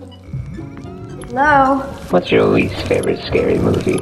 Hello? What's your least favorite scary movie?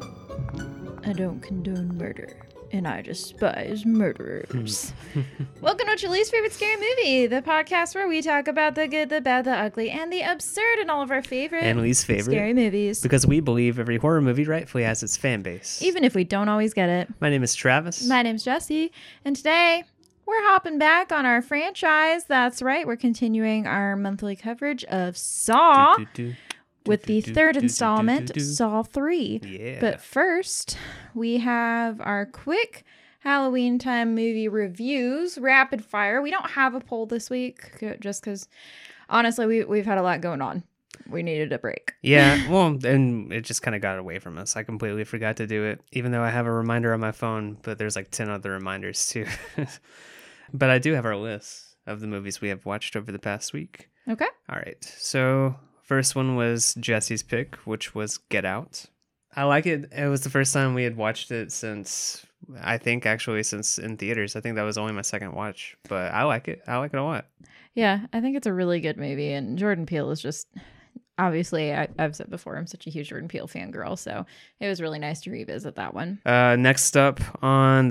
I don't condone murder, and I despise murderers. Welcome to What's Your Least Favorite Scary Movie, the podcast where we talk about the good, the bad, the ugly, and the absurd in all of our favorite And least favorite. scary movies. Because we believe every horror movie rightfully has its fan base. Even if we don't always get it. My name is Travis. My name's Jessie, and today we're hopping back on our franchise. That's right, we're continuing our monthly coverage of Saw with the third installment, Saw 3. Yeah. But first, we have our quick Halloween time movie reviews, rapid fire. We don't have a poll this week just because, honestly, we've had a lot going on. We needed a break. Yeah, well, and it just kind of got away from us. I completely forgot to do it, even though I have a reminder on my phone, but there's like 10 other reminders too. But I do have our list of the movies we have watched over the past week. Okay. All right, so first one was Jesse's pick, which was Get Out. I like it. It was the first time we had watched it since in theaters. I think that was only my second watch, but I like it. I like it a lot. Yeah, I think it's a really good movie, and Jordan Peele is just, obviously, I've said before, I'm such a huge Jordan Peele fangirl, so it was really nice to revisit that one. Next up on the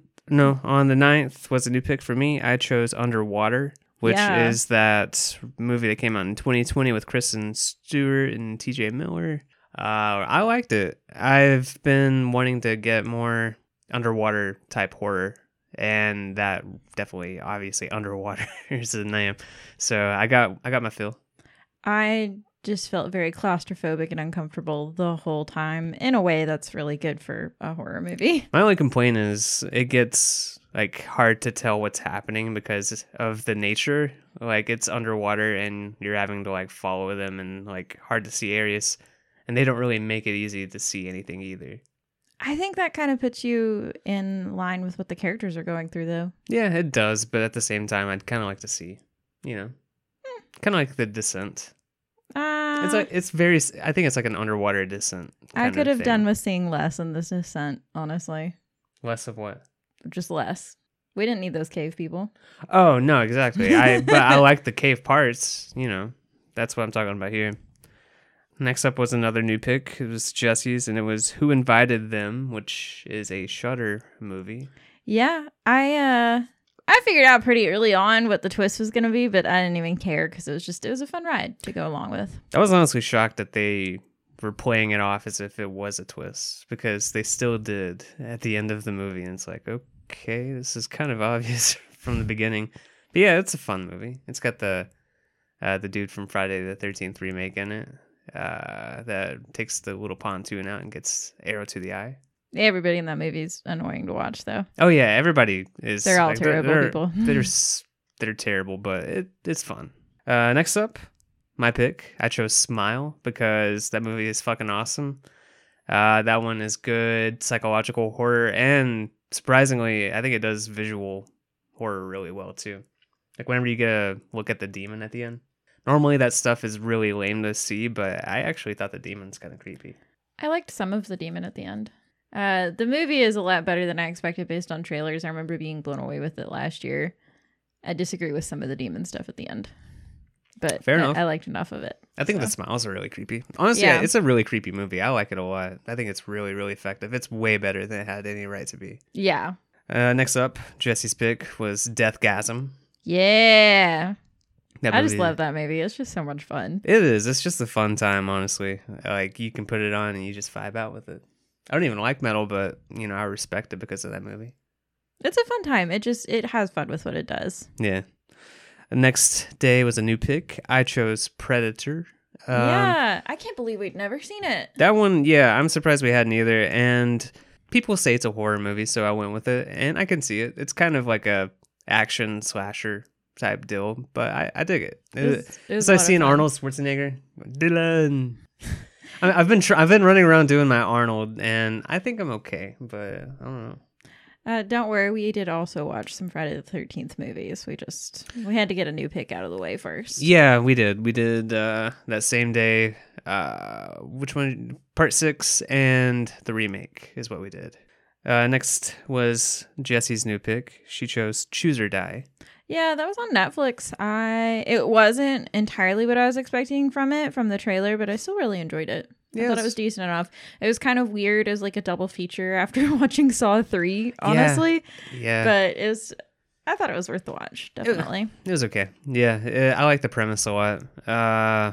9th was a new pick for me. I chose Underwater, which is that movie that came out in 2020 with Kristen Stewart and TJ Miller. I liked it. I've been wanting to get more underwater type horror, and that definitely, obviously, underwater is the name. So I got my fill. I just felt very claustrophobic and uncomfortable the whole time in a way that's really good for a horror movie. My only complaint is it gets like hard to tell what's happening because of the nature. Like it's underwater and you're having to like follow them and like hard to see areas, and they don't really make it easy to see anything either. I think that kind of puts you in line with what the characters are going through, though. Yeah, it does, but at the same time, I'd kind of like to see, kind of like The Descent. I think it's like an underwater descent. I could have done with seeing less in this descent, honestly. Less of what? Just less. We didn't need those cave people. Oh no, exactly. But I like the cave parts. That's what I'm talking about here. Next up was another new pick. It was Jesse's, and it was Who Invited Them, which is a Shudder movie. Yeah, I figured out pretty early on what the twist was going to be, but I didn't even care because it was a fun ride to go along with. I was honestly shocked that they were playing it off as if it was a twist, because they still did at the end of the movie, and it's like, okay, this is kind of obvious from the beginning. But yeah, it's a fun movie. It's got the dude from Friday the 13th remake in it. That takes the little pontoon out and gets arrow to the eye. Everybody in that movie is annoying to watch, though. Oh yeah, everybody is. They're all terrible people. They're terrible, but it's fun. Next up, my pick. I chose Smile because that movie is fucking awesome. That one is good psychological horror, and surprisingly, I think it does visual horror really well too. Like whenever you get a look at the demon at the end. Normally that stuff is really lame to see, but I actually thought the demon's kind of creepy. I liked some of the demon at the end. The movie is a lot better than I expected based on trailers. I remember being blown away with it last year. I disagree with some of the demon stuff at the end, but fair enough. I liked enough of it. I think the smiles are really creepy. Honestly, Yeah. It's a really creepy movie. I like it a lot. I think it's really, really effective. It's way better than it had any right to be. Yeah. Next up, Jesse's pick was Deathgasm. Yeah. I just movie- love that movie. It's just so much fun. It is. It's just a fun time, honestly. Like, you can put it on and you just vibe out with it. I don't even like metal, but, I respect it because of that movie. It's a fun time. It has fun with what it does. Yeah. The next day was a new pick. I chose Predator. Yeah. I can't believe we'd never seen it. That one, yeah, I'm surprised we hadn't either. And people say it's a horror movie, so I went with it. And I can see it. It's kind of like a action slasher type deal, but I dig it. So I've seen Arnold Schwarzenegger. Dylan. I've been running around doing my Arnold, and I think I'm okay, but I don't know. Don't worry, we did also watch some Friday the 13th movies. We had to get a new pick out of the way first. Yeah, we did. We did that same day. Which one? Part 6 and the remake is what we did. Next was Jesse's new pick. She chose Choose or Die. Yeah, that was on Netflix. It wasn't entirely what I was expecting from the trailer, but I still really enjoyed it. I thought it was decent enough. It was kind of weird as like a double feature after watching Saw 3, honestly. Yeah. But I thought it was worth the watch, definitely. It was okay. Yeah, I like the premise a lot.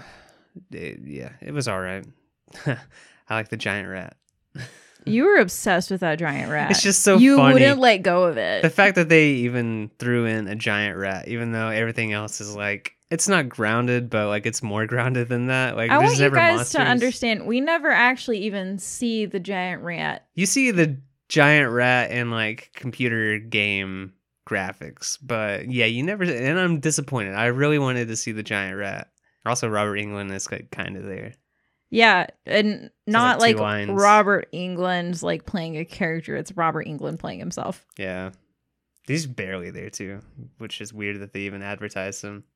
It was all right. I like the giant rat. You were obsessed with that giant rat. It's just so you funny. wouldn't let go of it. The fact that they even threw in a giant rat, even though everything else is like, it's not grounded, but like it's more grounded than that. Like I there's want you never guys monsters. to understand, we never actually even see the giant rat. You see the giant rat in like computer game graphics, but yeah, you never. And I'm disappointed. I really wanted to see the giant rat. Also, Robert Englund is like kind of there. Yeah, and not like like two lines. Robert Englund's like playing a character. It's Robert Englund playing himself. Yeah, he's barely there too, which is weird that they even advertised him.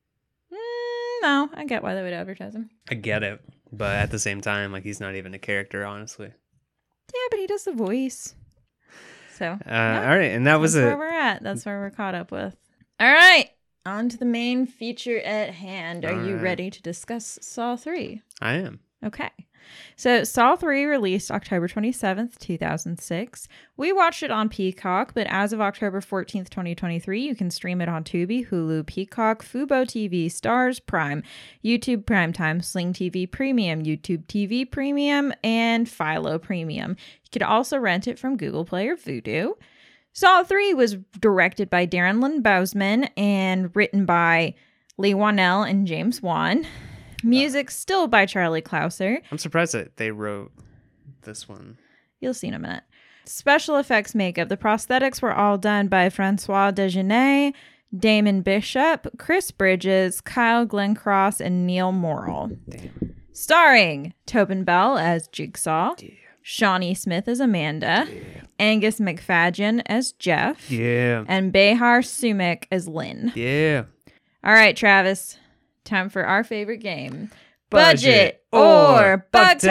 No, I get why they would advertise him. I get it, but at the same time, like he's not even a character, honestly. Yeah, but he does the voice. So, All right, and that was that's it. where we're at. That's where we're caught up with. All right, on to the main feature at hand. Are you ready to discuss Saw 3? I am. Okay. So Saw 3 released October 27th, 2006. We watched it on Peacock, but as of October 14th, 2023, you can stream it on Tubi, Hulu, Peacock, Fubo TV, Stars, Prime, YouTube Primetime, Sling TV Premium, YouTube TV Premium, and Philo Premium. You could also rent it from Google Play or Vudu. Saw 3 was directed by Darren Lynn Bousman and written by Lee Whannell and James Wan. Music still by Charlie Clouser. I'm surprised that they wrote this one. You'll see in a minute. Special effects makeup. The prosthetics were all done by Francois Degenais, Damon Bishop, Chris Bridges, Kyle Glencross, and Neil Morrill. Damn. Starring Tobin Bell as Jigsaw, Yeah. Shawnee Smith as Amanda, Angus McFadden as Jeff, Yeah. and Behar Sumek as Lynn. Yeah. All right, Travis. Time for our favorite game. Budget or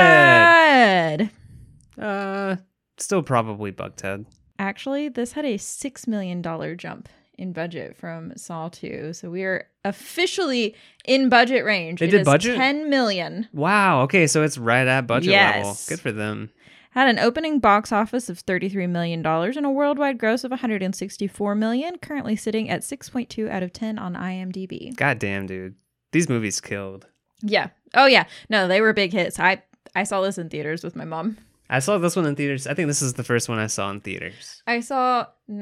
Buckhead. Buckhead. Still probably Buckhead. Actually, this had a $6 million jump in budget from Saw 2. So we are officially in budget range. They did budget? $10 million. Wow. Okay, so it's right at budget level. Yes. Good for them. Had an opening box office of $33 million and a worldwide gross of $164 million, currently sitting at 6.2 out of 10 on IMDb. God damn, dude. These movies killed. Yeah. Oh, yeah. No, they were big hits. I saw this in theaters with my mom. I saw this one in theaters. I think this is the first one I saw in theaters. I saw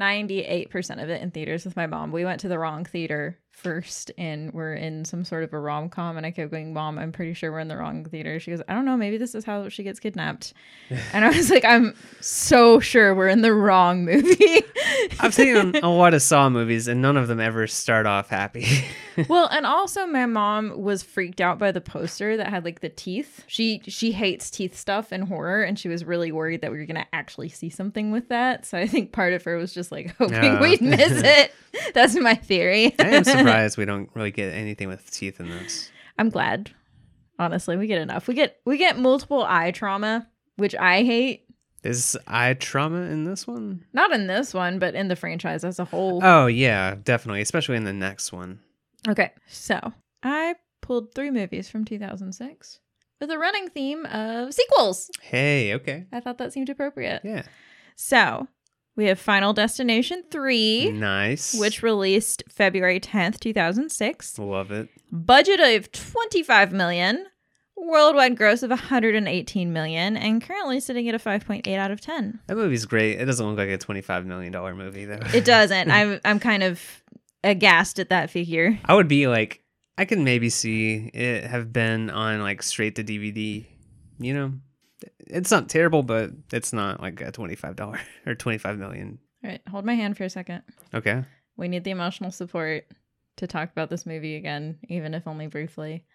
98% of it in theaters with my mom. We went to the wrong theater first and we're in some sort of a rom-com, and I kept going, Mom, I'm pretty sure we're in the wrong theater. She goes, I don't know, maybe this is how she gets kidnapped. And I was like, I'm so sure we're in the wrong movie. I've seen a lot of Saw movies and none of them ever start off happy. Well, and also my mom was freaked out by the poster that had like the teeth. She hates teeth stuff and horror, and she was really worried that we were gonna actually see something with that. So I think part of her was just like hoping we'd miss it. That's my theory. I am surprised we don't really get anything with teeth in this. I'm glad. Honestly, we get enough. We get multiple eye trauma, which I hate. Is eye trauma in this one? Not in this one, but in the franchise as a whole. Oh, yeah, definitely. Especially in the next one. Okay, so I pulled 3 movies from 2006 with a running theme of sequels. Hey, okay. I thought that seemed appropriate. Yeah. So we have Final Destination 3, Nice. which released February 10th, 2006. Love it. Budget of $25 million. Worldwide gross of $118 million, and currently sitting at a 5.8 out of 10. That movie's great. It doesn't look like a $25 million movie, though. It doesn't. I'm kind of aghast at that figure. I would be like, I can maybe see it have been on like straight to DVD. You know, it's not terrible, but it's not like a $25 or $25 million. All right, hold my hand for a second. Okay. We need the emotional support to talk about this movie again, even if only briefly.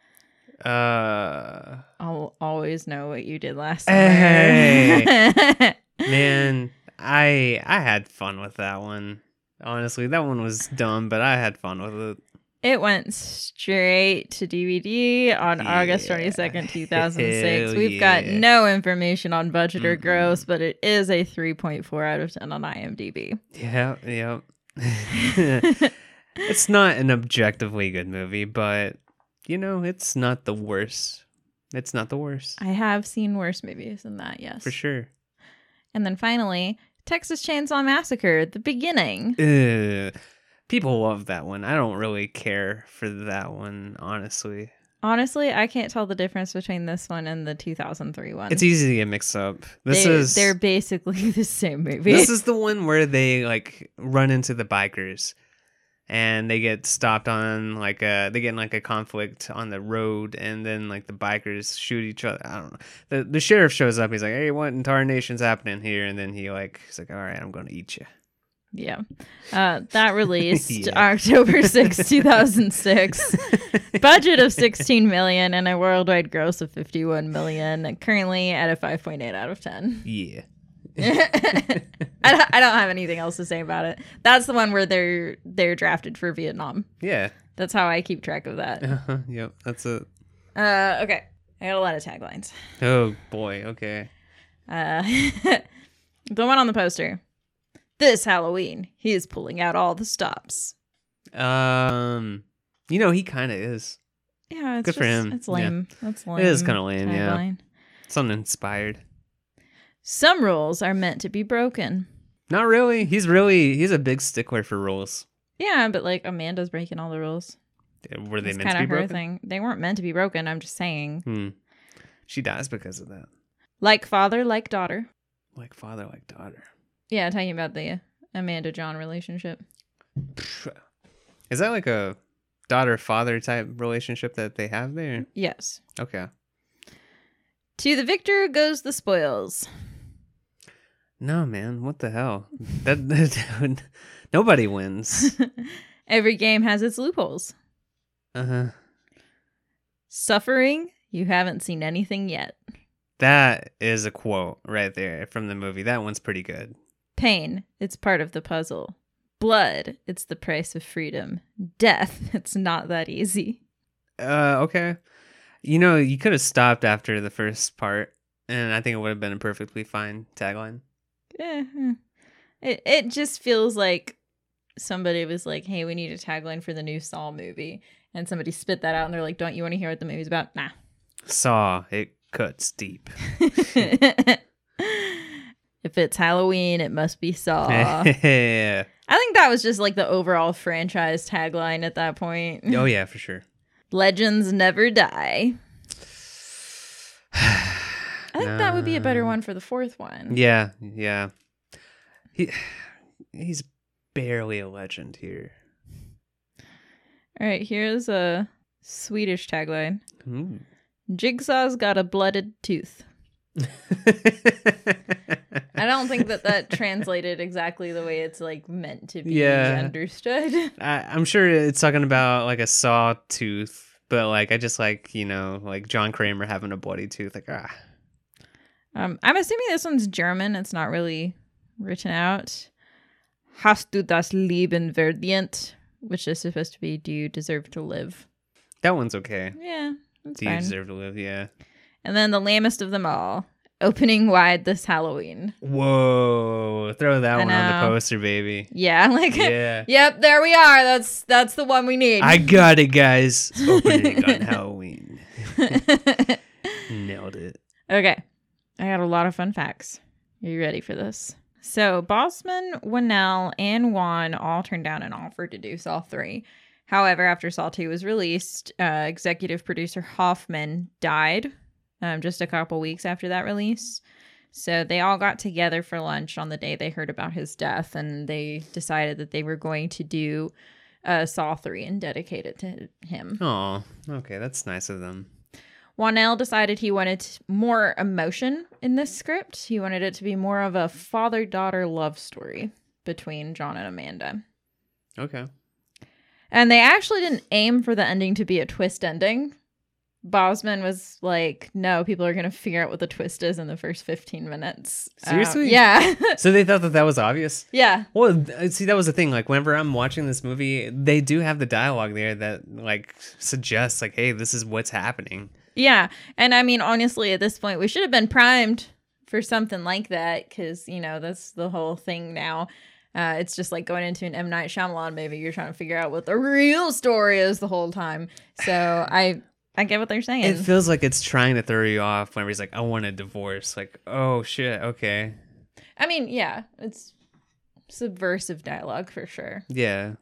I'll always know what you did last summer. Hey. Man, I had fun with that one. Honestly, that one was dumb, but I had fun with it. It went straight to DVD on August 22nd, 2006. We've got no information on budget or gross, but it is a 3.4 out of 10 on IMDb. Yeah. It's not an objectively good movie, but it's not the worst. It's not the worst. I have seen worse movies than that, yes. For sure. And then finally, Texas Chainsaw Massacre, the beginning. People love that one. I don't really care for that one, honestly. Honestly, I can't tell the difference between this one and the 2003 one. It's easy to get mixed up. They're basically the same movie. This is the one where they like run into the bikers and they get stopped on they get in like a conflict on the road, and then like the bikers shoot each other. I don't know. The sheriff shows up. He's like, "Hey, what in tarnation's happening here?" And then he's like, "All right, I'm going to eat you." Yeah. That released October 6, 2006. Budget of $16 million and a worldwide gross of $51 million. Currently at a 5.8 out of 10. Yeah. I don't have anything else to say about it. That's the one where they're drafted for Vietnam. Yeah. That's how I keep track of that. Yep. That's it. Okay. I got a lot of taglines. Oh boy. Okay. The one on the poster. This Halloween, he is pulling out all the stops. He kind of is. Yeah, it's good for him. It's lame. Yeah. That's lame. It is kind of lame. Tagline. Yeah. It's uninspired. Some rules are meant to be broken. Not really. He's a big stickler for rules. Yeah, but like Amanda's breaking all the rules. Were they It's meant to be broken? Thing. They weren't meant to be broken. I'm just saying. She dies because of that. Like father, like daughter. Like father, like daughter. Yeah, talking about the Amanda John relationship. Is that like a daughter-father type relationship that they have there? Yes. Okay. To the victor goes the spoils. No, man. What the hell? That nobody wins. Every game has its loopholes. Uh-huh. Suffering, you haven't seen anything yet. That is a quote right there from the movie. That one's pretty good. Pain, it's part of the puzzle. Blood, it's the price of freedom. Death, it's not that easy. Okay. You could have stopped after the first part, and I think it would have been a perfectly fine tagline. It just feels like somebody was like, hey, we need a tagline for the new Saw movie. And somebody spit that out, and they're like, don't you want to hear what the movie's about? Nah. Saw, it cuts deep. If it's Halloween, it must be Saw. Yeah. I think that was just like the overall franchise tagline at that point. Oh, yeah, for sure. Legends never die. I think that would be a better one for the fourth one. Yeah. He's barely a legend here. All right, here's a Swedish tagline. Ooh. Jigsaw's got a blooded tooth. I don't think that translated exactly the way it's like meant to be understood. I'm sure it's talking about like a saw tooth, but like I just like like John Kramer having a bloody tooth. Like I'm assuming this one's German. It's not really written out. Hast du das Leben verdient? Which is supposed to be, do you deserve to live? That one's okay. Yeah, that's do fine. You deserve to live? Yeah. And then the lamest of them all, opening wide this Halloween. Whoa! Throw that one on the poster, baby. Yeah, yeah. Yep, there we are. That's the one we need. I got it, guys. Opening on Halloween. Nailed it. Okay, I got a lot of fun facts. Are you ready for this? So Bosman, Winnell, and Wan all turned down an offer to do Saw 3. However, after Saw 2 was released, executive producer Hoffman died just a couple weeks after that release. So they all got together for lunch on the day they heard about his death, and they decided that they were going to do Saw 3 and dedicate it to him. Oh, okay. That's nice of them. Whannell decided he wanted more emotion in this script. He wanted it to be more of a father-daughter love story between John and Amanda. Okay. And they actually didn't aim for the ending to be a twist ending. Bosman was like, no, people are going to figure out what the twist is in the first 15 minutes. Seriously? Yeah. So they thought that was obvious? Yeah. Well, see, that was the thing. Like, whenever I'm watching this movie, they do have the dialogue there that, like, suggests, like, hey, this is what's happening. Yeah. And I mean, honestly, at this point, we should have been primed for something like that because, that's the whole thing now. It's just like going into an M. Night Shyamalan movie. You're trying to figure out what the real story is the whole time. So I get what they're saying. It feels like it's trying to throw you off whenever he's like, I want a divorce. Like, oh, shit, okay. I mean, yeah, it's subversive dialogue for sure. Yeah.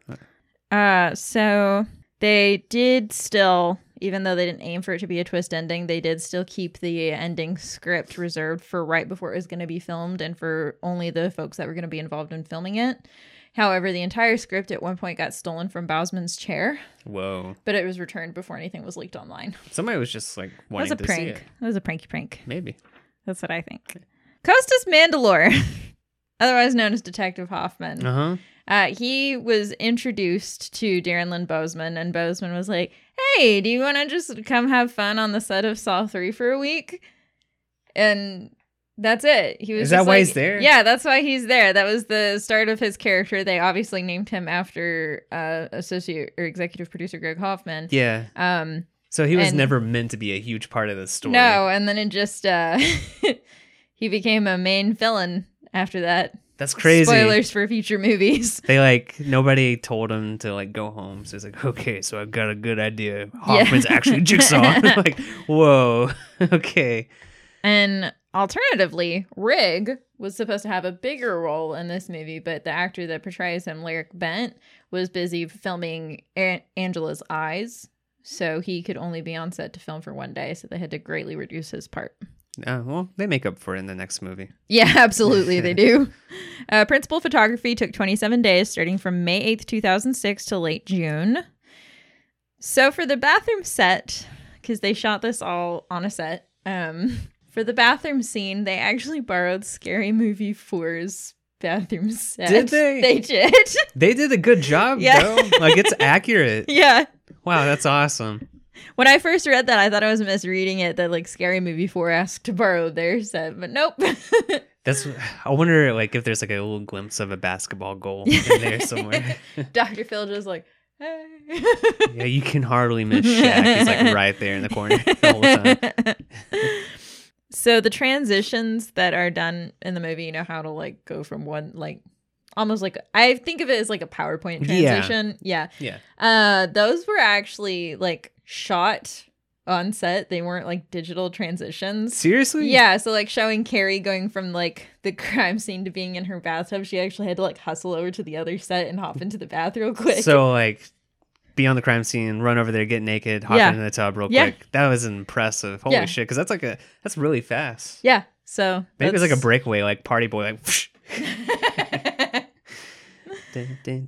So they did still, even though they didn't aim for it to be a twist ending, they did still keep the ending script reserved for right before it was going to be filmed and for only the folks that were going to be involved in filming it. However, the entire script at one point got stolen from Bousman's chair. Whoa. But it was returned before anything was leaked online. Somebody was just like wanting to prank. see it. It was a pranky prank. Maybe. That's what I think. Costas Mandylor, otherwise known as Detective Hoffman. Uh-huh. He was introduced to Darren Lynn Bousman, and Bousman was like, hey, do you want to just come have fun on the set of Saw 3 for a week? And that's it. He was Is that why he's there? Yeah, that's why he's there. That was the start of his character. They obviously named him after associate or executive producer Greg Hoffman. Yeah. So he was never meant to be a huge part of the story. No, and then it just he became a main villain after that. That's crazy. Spoilers for future movies. They nobody told him to go home. So it's like, okay, so I've got a good idea. Hoffman's actually Jigsaw. Like, whoa, okay. And alternatively, Rigg was supposed to have a bigger role in this movie, but the actor that portrays him, Lyric Bent, was busy filming Angela's eyes. So he could only be on set to film for one day. So they had to greatly reduce his part. Well, they make up for it in the next movie. Yeah, absolutely, they do. Principal photography took 27 days, starting from May 8th, 2006 to late June. So for the bathroom set, because they shot this all on a set, for the bathroom scene, they actually borrowed Scary Movie 4's bathroom set. Did they? They did. They did a good job, though. It's accurate. Yeah. Wow, that's awesome. When I first read that, I thought I was misreading it, that Scary Movie 4 asked to borrow their set, but nope. I wonder if there's a little glimpse of a basketball goal in there somewhere. Dr. Phil just hey. Yeah, you can hardly miss Shaq. He's right there in the corner the whole time. So the transitions that are done in the movie, how to go from one almost I think of it as a PowerPoint transition. Yeah. Those were actually shot on set. They weren't digital transitions. Seriously? Yeah. So showing Carrie going from the crime scene to being in her bathtub, she actually had to hustle over to the other set and hop into the bath real quick. So be on the crime scene, run over there, get naked, hop into the tub real quick. That was impressive. Holy shit! Because that's really fast. Yeah. So maybe it's a breakaway, Party Boy, dun, dun,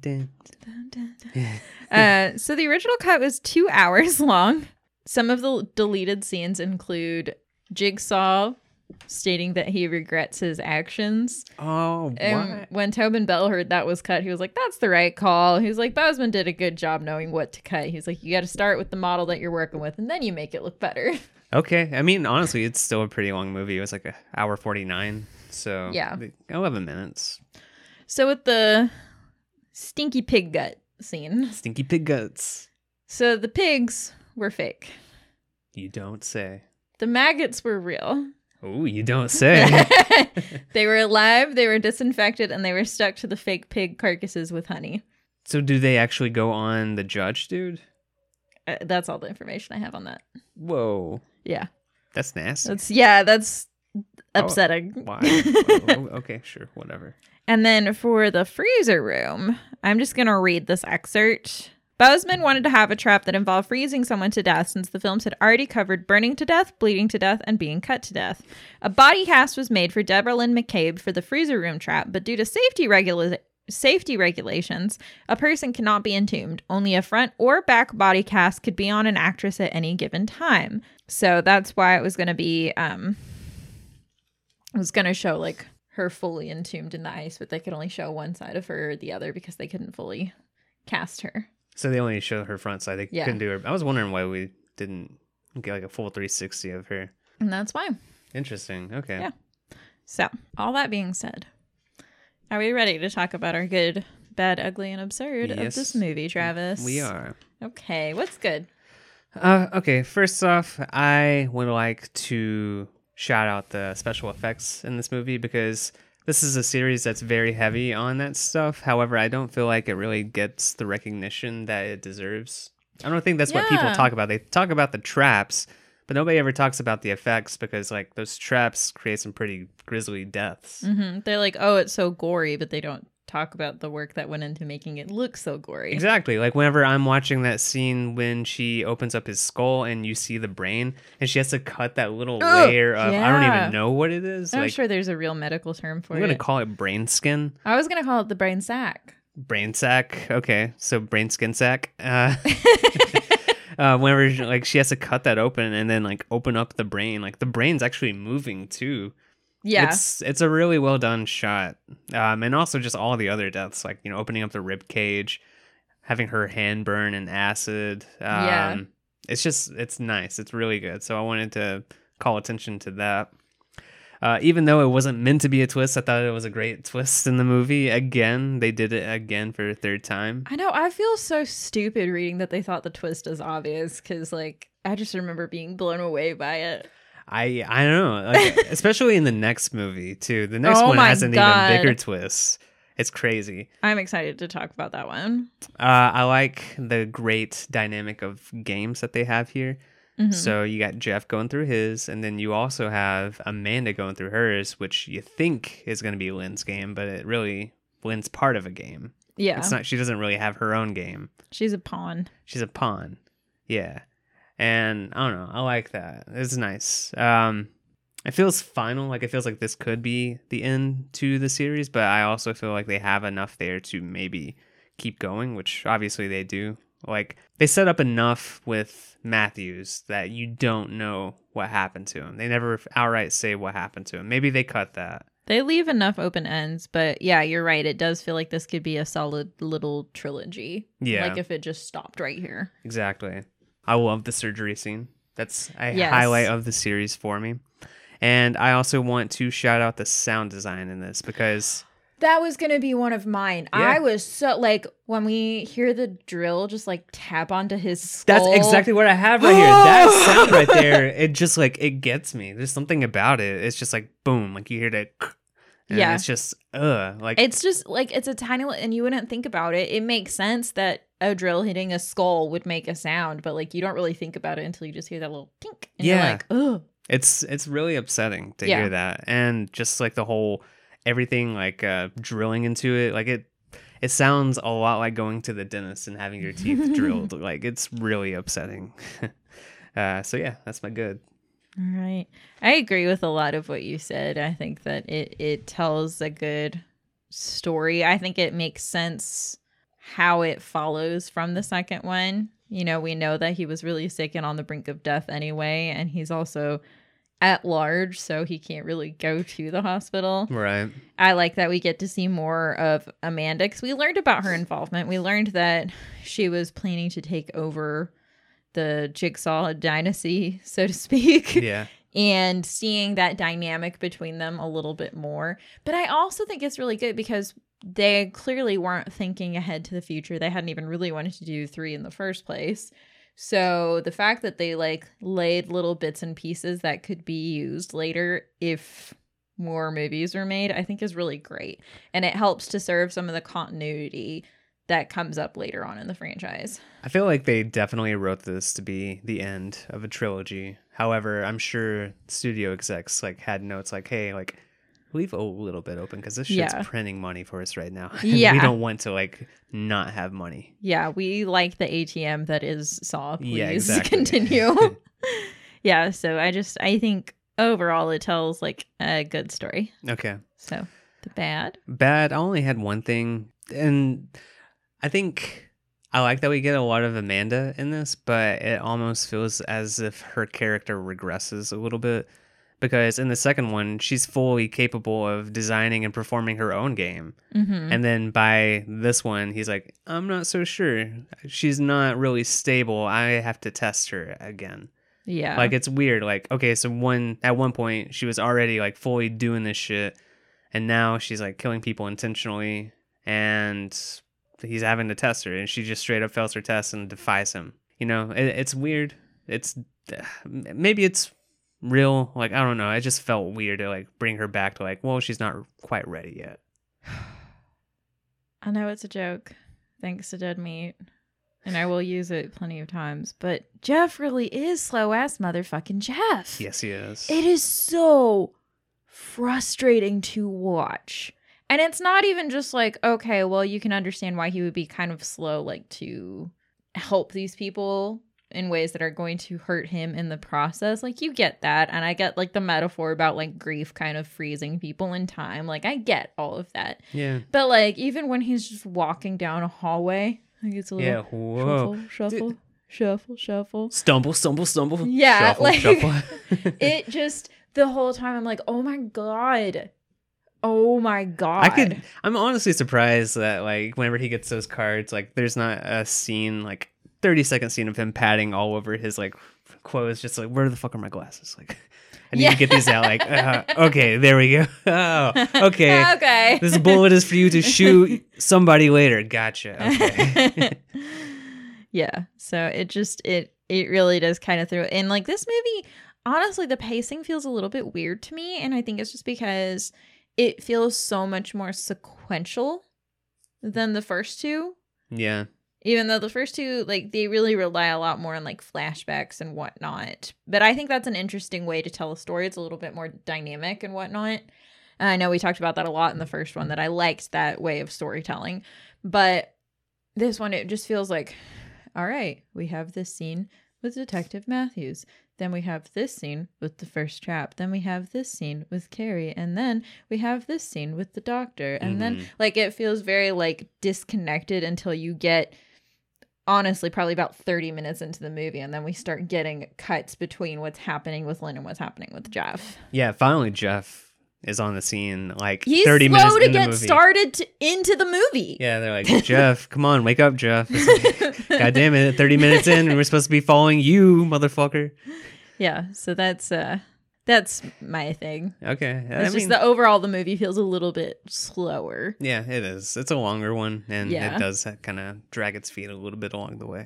dun. So the original cut was 2 hours long. Some of the deleted scenes include Jigsaw stating that he regrets his actions. Oh, and when Tobin Bell heard that was cut, he was like, that's the right call. He was like, Bousman did a good job knowing what to cut. He's like, you got to start with the model that you're working with, and then you make it look better. Okay. I mean, honestly, it's still a pretty long movie. It was an hour 49. So yeah, 11 minutes. So with the stinky pig gut scene. Stinky pig guts. So the pigs were fake. You don't say. The maggots were real. Oh, you don't say. They were alive, they were disinfected, and they were stuck to the fake pig carcasses with honey. So do they actually go on the judge, dude? That's all the information I have on that. Whoa. Yeah. That's nasty. That's upsetting. Oh, why? Okay, sure, whatever. And then for the freezer room, I'm just going to read this excerpt. Bousman wanted to have a trap that involved freezing someone to death since the films had already covered burning to death, bleeding to death, and being cut to death. A body cast was made for Deborah Lynn McCabe for the freezer room trap, but due to safety regulations, a person cannot be entombed. Only a front or back body cast could be on an actress at any given time. So that's why it was going to be, it was going to show her fully entombed in the ice, but they could only show one side of her or the other because they couldn't fully cast her. So they only show her front side. They couldn't do her. I was wondering why we didn't get a full 360 of her. And that's why. Interesting. Okay. Yeah. So, all that being said, are we ready to talk about our good, bad, ugly, and absurd of this movie, Travis? We are. Okay. What's good? Okay. First off, I would like to shout out the special effects in this movie because this is a series that's very heavy on that stuff. However, I don't feel like it really gets the recognition that it deserves. I don't think that's what people Yeah. talk about. They talk about the traps, but nobody ever talks about the effects because like those traps create some pretty grisly deaths. They're like, oh, it's so gory, but they don't talk about the work that went into making it look so gory. Exactly. Like whenever I'm watching that scene when she opens up his skull and you see the brain and she has to cut that little layer of, I don't yeah. even know what it is. I'm like, sure there's a real medical term for I'm going it. to call it brain skin. I was going to call it the brain sack. Brain sack. Okay. So brain skin sack. Whenever like she has to cut that open and then like open up the brain, like the brain's actually moving too. Yeah. It's a really well done shot. And also just all the other deaths, like, you know, opening up the rib cage, having her hand burn in acid. Yeah. It's nice. It's really good. So I wanted to call attention to that. Even though it wasn't meant to be a twist, I thought it was a great twist in the movie. Again, they did it again for a third time. I know. I feel so stupid reading that they thought the twist is obvious because, like, I just remember being blown away by it. I don't know, like, especially in the next movie too. The next Oh one my has an God. even bigger twist. It's crazy. I'm excited to talk about that one. I like the great dynamic of games that they have here. Mm-hmm. So you got Jeff going through his, and then you also have Amanda going through hers, which you think is going to be Lynn's game, but it really Lynn's part of a game. Yeah. It's not. She doesn't really have her own game. She's a pawn. She's a pawn. Yeah. And I don't know. I like that. It's nice. It feels final. Like it feels like this could be the end to the series, but I also feel like they have enough there to maybe keep going, which obviously they do. Like they set up enough with Matthews that you don't know what happened to him. They never outright say what happened to him. Maybe they cut that. They leave enough open ends, but yeah, you're right. It does feel like this could be a solid little trilogy. Yeah. Like if it just stopped right here. Exactly. I love the surgery scene. That's a Yes. highlight of the series for me. And I also want to shout out the sound design in this because That was going to be one of mine. Yeah. I was so, like, when we hear the drill just, like, tap onto his skull. that's exactly what I have right here. That sound right there, it just like, it gets me. There's something about it. It's just like, boom, like you hear that. And Yeah. It's just, like. It's just, like, it's a tiny, and you wouldn't think about it. It makes sense that a drill hitting a skull would make a sound, but, like, you don't really think about it until you just hear that little tink. And Yeah. you're like, ugh. It's really upsetting to Yeah. hear that. And just like the whole, everything like drilling into it, like it sounds a lot like going to the dentist and having your teeth drilled. Like it's really upsetting. So yeah, that's my good. All right. I agree with a lot of what you said. I think that it tells a good story. I think it makes sense how it follows from the second one. You know, we know that he was really sick and on the brink of death anyway, and he's also at large, so he can't really go to the hospital. Right. I like that we get to see more of Amanda because we learned about her involvement. We learned that she was planning to take over the Jigsaw dynasty, so to speak. Yeah. And seeing that dynamic between them a little bit more. But I also think it's really good because they clearly weren't thinking ahead to the future. They hadn't even really wanted to do 3 in the first place. So the fact that they like laid little bits and pieces that could be used later if more movies were made, I think is really great. And it helps to serve some of the continuity that comes up later on in the franchise. I feel like they definitely wrote this to be the end of a trilogy. However, I'm sure studio execs like had notes like, hey, like leave a little bit open because this shit's Yeah. printing money for us right now. Yeah. We don't want to like not have money. Yeah, we like the ATM that is Saw. Please Yeah, exactly. continue. Yeah, so I think overall it tells like a good story. Okay. So the bad. Bad. I only had one thing, and I think I like that we get a lot of Amanda in this, but it almost feels as if her character regresses a little bit because in the second one, she's fully capable of designing and performing her own game. Mm-hmm. And then by this one, he's like, I'm not so sure. She's not really stable. I have to test her again. Yeah. Like, it's weird. Like, okay, so at one point, she was already like fully doing this shit. And now she's like killing people intentionally. And he's having to test her. And she just straight up fails her test and defies him. You know, it's weird. Maybe it's real. Like, I don't know. It just felt weird to like bring her back to like, well, she's not quite ready yet. I know it's a joke, thanks to Dead Meat, and I will use it plenty of times, but Jeff really is slow-ass motherfucking Jeff. Yes, he is. It is so frustrating to watch. And it's not even just like, okay, well, you can understand why he would be kind of slow, like, to help these people in ways that are going to hurt him in the process. Like, you get that. And I get, like, the metaphor about, like, grief kind of freezing people in time. Like, I get all of that. Yeah. But, like, even when he's just walking down a hallway, like, it's a little whoa. shuffle, shuffle, shuffle. Stumble, stumble, stumble. Yeah, Shuffle, like, shuffle. it just, the whole time I'm like, oh my God. Oh my God. I'm honestly surprised that like whenever he gets those cards, like there's not a scene, like 30-second scene of him patting all over his like clothes, just like, where the fuck are my glasses? Like, I need to get these out. Like, okay, there we go. Oh, okay. Okay. This bullet is for you to shoot somebody later. Gotcha. Okay. Yeah. So it really does kind of throw it. And like this movie, honestly, the pacing feels a little bit weird to me. And I think it's just because it feels so much more sequential than the first two. Yeah. Even though the first two, like, they really rely a lot more on, like, flashbacks and whatnot. But I think that's an interesting way to tell a story. It's a little bit more dynamic and whatnot. And I know we talked about that a lot in the first one, that I liked that way of storytelling. But this one, it just feels like, all right, we have this scene with Detective Matthews. Then we have this scene with the first trap. Then we have this scene with Carrie. And then we have this scene with the doctor. And then, like, it feels very, like, disconnected until you get, honestly, probably about 30 minutes into the movie. And then we start getting cuts between what's happening with Lynn and what's happening with Jeff. Yeah, finally Jeff is on the scene, like, He's 30 minutes slow to in the get movie. started into the movie. Yeah, they're like, Jeff, come on, wake up, Jeff. It's like, God damn it, 30 minutes in, and we're supposed to be following you, motherfucker. Yeah, so that's my thing. Okay. It's just the overall, the movie feels a little bit slower. Yeah, it is. It's a longer one, and Yeah. it does kind of drag its feet a little bit along the way.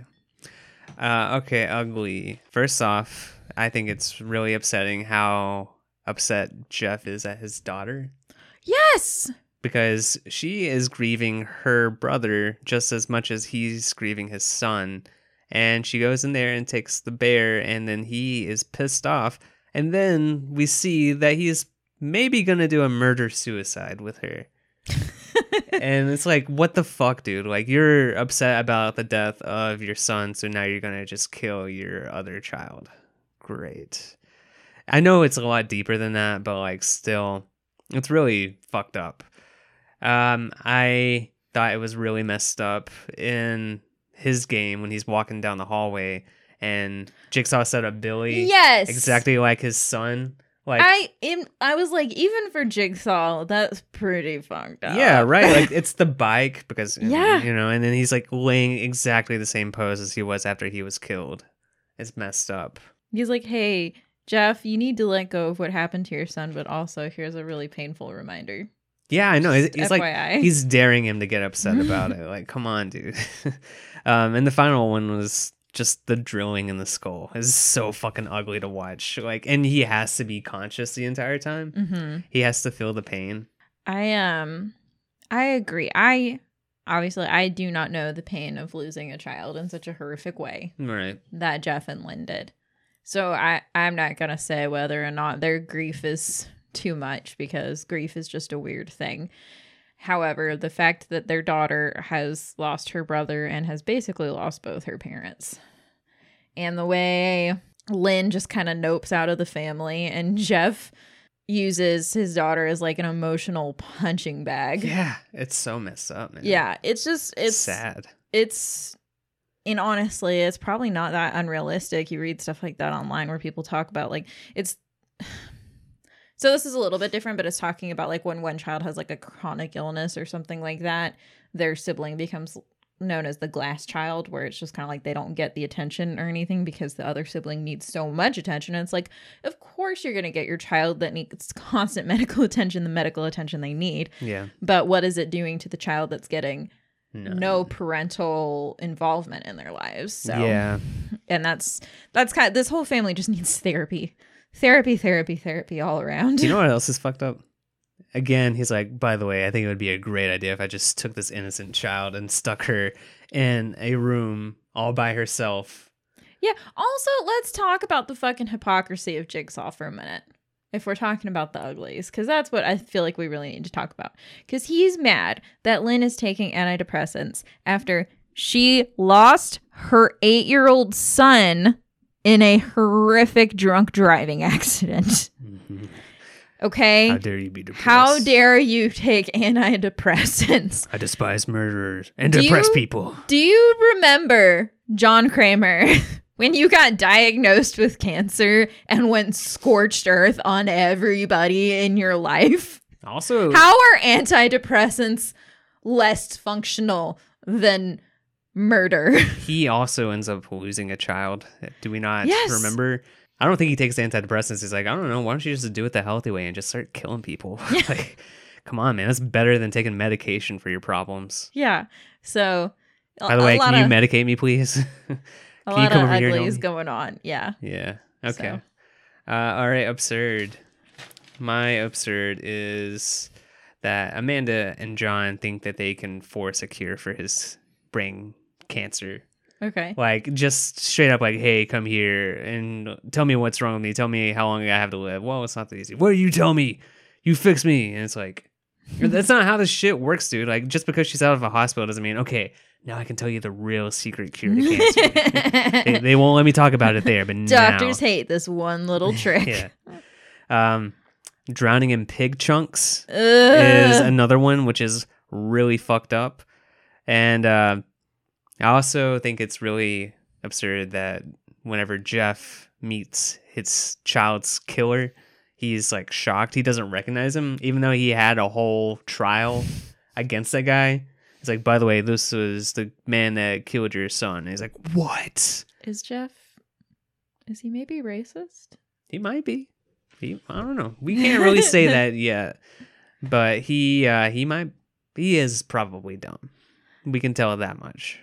Okay, Ugly. First off, I think it's really upsetting how upset Jeff is at his daughter. Yes! Because she is grieving her brother just as much as he's grieving his son. And she goes in there and takes the bear, and then he is pissed off. And then we see that he's maybe going to do a murder-suicide with her. And it's like, what the fuck, dude? Like, you're upset about the death of your son, so now you're going to just kill your other child. Great. I know it's a lot deeper than that, but, like, still, it's really fucked up. I thought it was really messed up in his game when he's walking down the hallway and Jigsaw set up Billy. Yes. Exactly like his son. Like, I was like, even for Jigsaw, that's pretty fucked up. yeah, right. Like, it's the bike because, Yeah. you know, and then he's like laying exactly the same pose as he was after he was killed. It's messed up. He's like, hey, Jeff, you need to let go of what happened to your son, but also here's a really painful reminder. Yeah, I know. He's like, FYI. he's daring him to get upset about it. Like, come on, dude. And the final one was just the drilling in the skull. It's so fucking ugly to watch. Like, and he has to be conscious the entire time. Mm-hmm. He has to feel the pain. I agree. I do not know the pain of losing a child in such a horrific way Right. that Jeff and Lynn did. So I'm not gonna say whether or not their grief is too much, because grief is just a weird thing. However, the fact that their daughter has lost her brother and has basically lost both her parents, and the way Lynn just kind of nopes out of the family, and Jeff uses his daughter as like an emotional punching bag. Yeah, it's so messed up, man. Yeah, it's sad. And honestly, it's probably not that unrealistic. You read stuff like that online where people talk about like it's. So this is a little bit different, but it's talking about like when one child has like a chronic illness or something like that, their sibling becomes known as the glass child, where it's just kind of like they don't get the attention or anything because the other sibling needs so much attention. And it's like, of course you're going to get your child that needs constant medical attention, the medical attention they need. Yeah. But what is it doing to the child that's getting no None. parental involvement in their lives? So Yeah. and that's kind of, this whole family just needs therapy. therapy all around. You know what else is fucked up? Again, he's like, by the way, I think it would be a great idea if I just took this innocent child and stuck her in a room all by herself. Yeah. Also, let's talk about the fucking hypocrisy of Jigsaw for a minute. If we're talking about the uglies, because that's what I feel like we really need to talk about. Because he's mad that Lynn is taking antidepressants after she lost her 8-year-old son in a horrific drunk driving accident. Mm-hmm. Okay? How dare you be depressed? How dare you take antidepressants? I despise murderers and depressed people. Do you remember John Kramer when you got diagnosed with cancer and went scorched earth on everybody in your life? Also, how are antidepressants less functional than murder? He also ends up losing a child. Do we not remember? I don't think he takes antidepressants. He's like, I don't know. Why don't you just do it the healthy way and just start killing people? Yeah. Like, come on, man. That's better than taking medication for your problems. Yeah. So, by the way, can you medicate me, please? A lot of uglies going on. Yeah. Yeah. Okay. All right. Absurd. My absurd is that Amanda and John think that they can force a cure for his brain cancer. Okay. Like, just straight up like, hey, come here and tell me what's wrong with me. Tell me how long I have to live. Well, it's not that easy. What do you tell me? You fix me. And it's like, that's not how this shit works, dude. Like, just because she's out of a hospital doesn't mean, okay, now I can tell you the real secret cure to cancer. they won't let me talk about it there, but doctors hate this one little trick. Yeah. Drowning in pig chunks is another one, which is really fucked up. And I also think it's really absurd that whenever Jeff meets his child's killer, he's like shocked. He doesn't recognize him, even though he had a whole trial against that guy. It's like, by the way, this was the man that killed your son. And he's like, what? Is he maybe racist? He might be. I don't know. We can't really say that yet. But he is probably dumb. We can tell that much.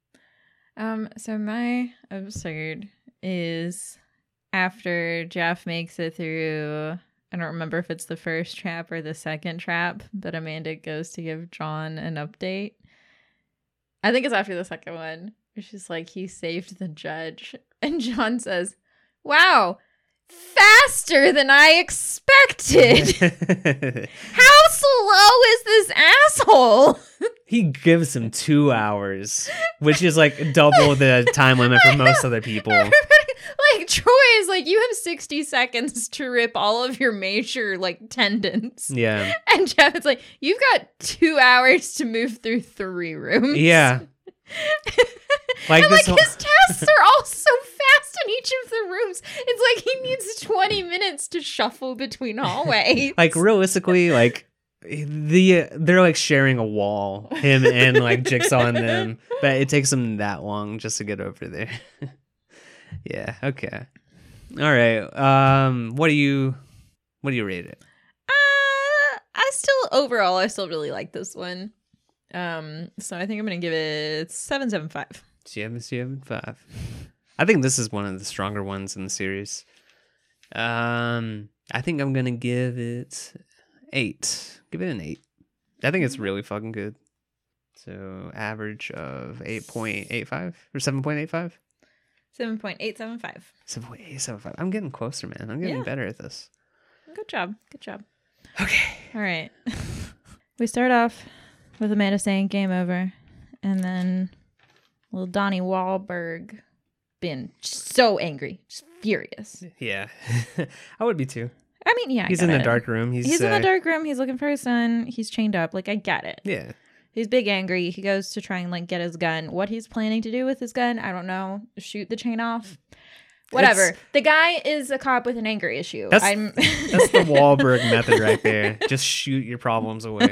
So my absurd is after Jeff makes it through, I don't remember if it's the first trap or the second trap, but Amanda goes to give John an update. I think it's after the second one. She's like, he saved the judge. And John says, wow, faster than I expected. How slow is this asshole? He gives him 2 hours, which is like double the time limit for most other people. Like, Troy is like, you have 60 seconds to rip all of your major, like, tendons. Yeah. And Jeff is like, you've got 2 hours to move through 3 rooms. Yeah. Like, and, like, his tasks are all so fast in each of the rooms. It's like he needs 20 minutes to shuffle between hallways. Like, realistically, like, they're like sharing a wall, him and like Jigsaw and them, but it takes them that long just to get over there. Yeah. Okay. All right. What do you rate it? I still really like this one. So I think I'm gonna give it 7.75. 7.75. I think this is one of the stronger ones in the series. I think I'm gonna give it 8. Give it an 8. I think it's really fucking good. So average of 8.85 or 7.85. 7.875. 7.875. I'm getting closer, man. I'm getting better at this. Good job. Okay. All right. We start off with Amanda saying game over, and then little Donnie Wahlberg being so angry, just furious. Yeah. I would be too. I mean, yeah. He's in the dark room. He's in the dark room. He's looking for his son. He's chained up. Like, I get it. Yeah. He's big angry. He goes to try and like get his gun. What he's planning to do with his gun, I don't know. Shoot the chain off. Whatever. The guy is a cop with an anger issue. That's the Wahlberg method right there. Just shoot your problems away.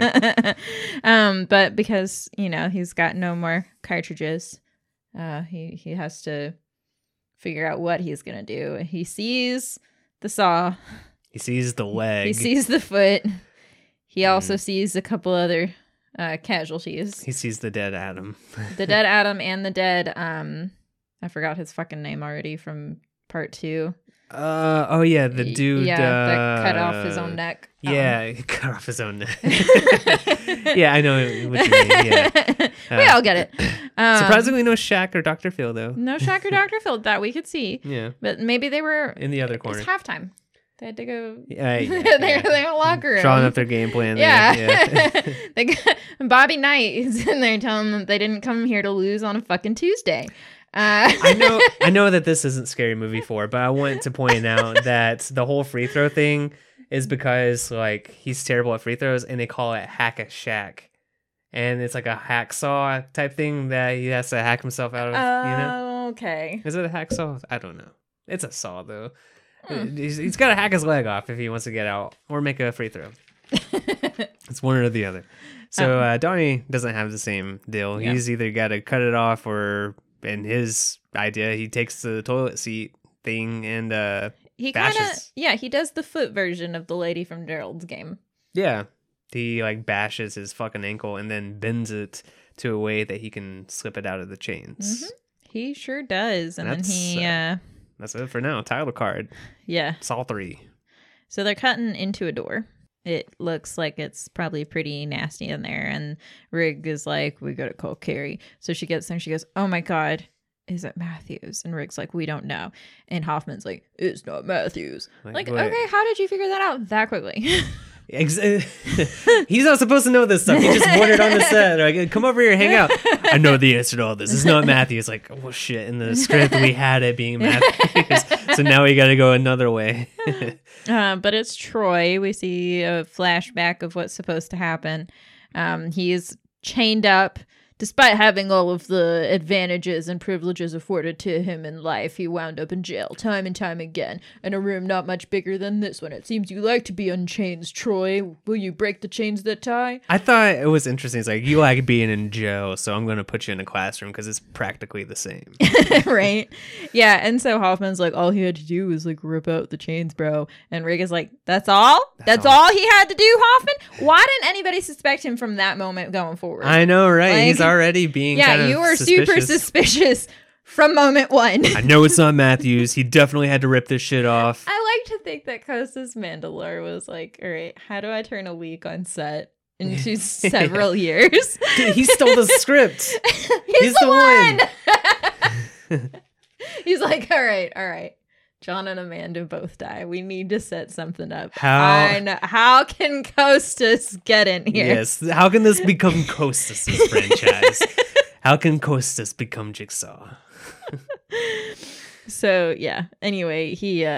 But because, he's got no more cartridges, he has to figure out what he's gonna do. He sees the saw. He sees the leg. He sees the foot. He also sees a couple other casualties. He sees the dead Adam. The dead Adam and the dead I forgot his fucking name already from Part 2. Oh yeah, the dude. That cut off his own neck. Yeah, he cut off his own neck. Yeah, I know what you mean. Yeah, we all get it. Surprisingly, no Shaq or Dr. Phil though. No Shaq or Dr. Phil that we could see. Yeah, But maybe they were in the other corner. It's halftime. They had to go. Yeah, they're in the locker room. Drawing up their game plan. Yeah. Yeah. They got, Bobby Knight is in there telling them they didn't come here to lose on a fucking Tuesday. I know that this isn't Scary Movie 4, but I want to point out that the whole free throw thing is because like he's terrible at free throws, and they call it hack a Shaq, and it's like a hacksaw type thing that he has to hack himself out of. You know? Okay. Is it a hacksaw? I don't know. It's a saw though. He's got to hack his leg off if he wants to get out or make a free throw. It's one or the other. So Donnie doesn't have the same deal. Yeah. He's either got to cut it off, or in his idea, he takes the toilet seat thing and He kind of bashes. he does the foot version of the lady from Gerald's game. Yeah, he like bashes his fucking ankle and then bends it to a way that he can slip it out of the chains. He sure does, and then he That's it for now. Title card. yeah. Saw 3. So they're cutting into a door. It looks like it's probably pretty nasty in there. And Rig is like, we gotta call Carrie. So she gets there and she goes, oh my God, is it Matthews? And Rig's like, we don't know. And Hoffman's like, it's not Matthews. Like wait. okay, how did you figure that out that quickly? He's not supposed to know this stuff. He just wandered on the set. Like, come over here, hang out. I know the answer to all this. It's not Matthews. Like, oh shit! In the script, we had it being Matthews, so now we got to go another way. But it's Troy. We see a flashback of what's supposed to happen. He is chained up. Despite having all of the advantages and privileges afforded to him in life, he wound up in jail time and time again, in a room not much bigger than this one. It seems you like to be unchained, Troy. Will you break the chains that tie? I thought it was interesting. It's like, you like being in jail, so I'm going to put you in a classroom because it's practically the same. Right? Yeah, and so Hoffman's like, all he had to do was like rip out the chains, bro. And Rig is like, that's all? That's all he had to do, Hoffman? Why didn't anybody suspect him from that moment going forward? I know, right? Like, he's already being kind of you were suspicious. super suspicious from moment one. I know it's not Matthews. He definitely had to rip this shit off. I like to think that Costas Mandalore was like, all right, how do I turn a week on set into several years? Dude, he stole the script. He's the one. He's like, all right. John and Amanda both die. We need to set something up. How can Costas get in here? Yes. How can this become Costas' franchise? How can Costas become Jigsaw? So yeah. Anyway,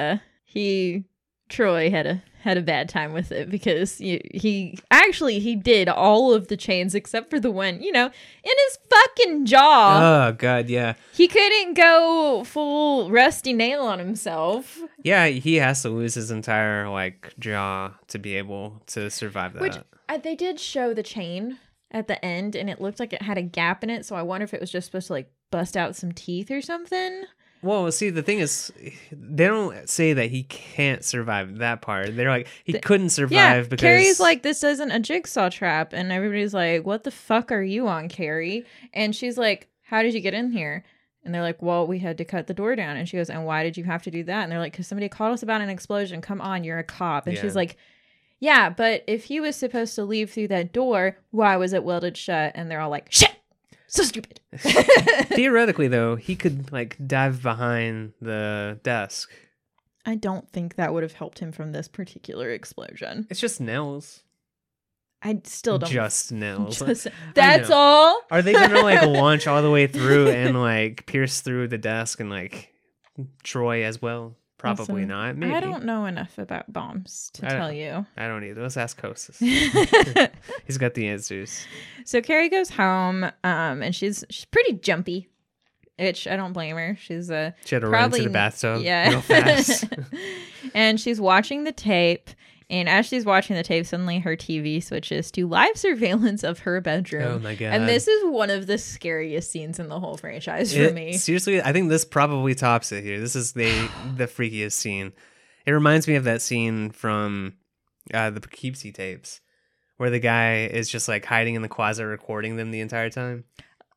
Troy had a bad time with it because he did all of the chains except for the one, in his fucking jaw. Oh god, yeah. He couldn't go full Rusty Nail on himself. Yeah, he has to lose his entire jaw to be able to survive that. Which they did show the chain at the end, and it looked like it had a gap in it. So I wonder if it was just supposed to bust out some teeth or something. Well, see, the thing is, they don't say that he can't survive that part. They're like, he couldn't survive because... Carrie's like, this isn't a jigsaw trap. And everybody's like, what the fuck are you on, Carrie? And she's like, how did you get in here? And they're like, well, we had to cut the door down. And she goes, and why did you have to do that? And they're like, because somebody called us about an explosion. Come on, you're a cop. And she's like, yeah, but if he was supposed to leave through that door, why was it welded shut? And they're all like, shit! So stupid. Theoretically, though, he could dive behind the desk. I don't think that would have helped him from this particular explosion. It's just nails. I still don't. Just nails. That's all. Are they gonna launch all the way through and pierce through the desk and Troy as well? Probably Listen, not. Maybe. I don't know enough about bombs to tell you. I don't either. Let's ask Costas. He's got the answers. So Carrie goes home, and she's pretty jumpy, which I don't blame her. She had to run into the bathtub real fast. And she's watching the tape. And as she's watching the tape, suddenly her TV switches to live surveillance of her bedroom. Oh my god! And this is one of the scariest scenes in the whole franchise for me. Seriously, I think this probably tops it here. This is the freakiest scene. It reminds me of that scene from the Poughkeepsie tapes, where the guy is just hiding in the closet recording them the entire time.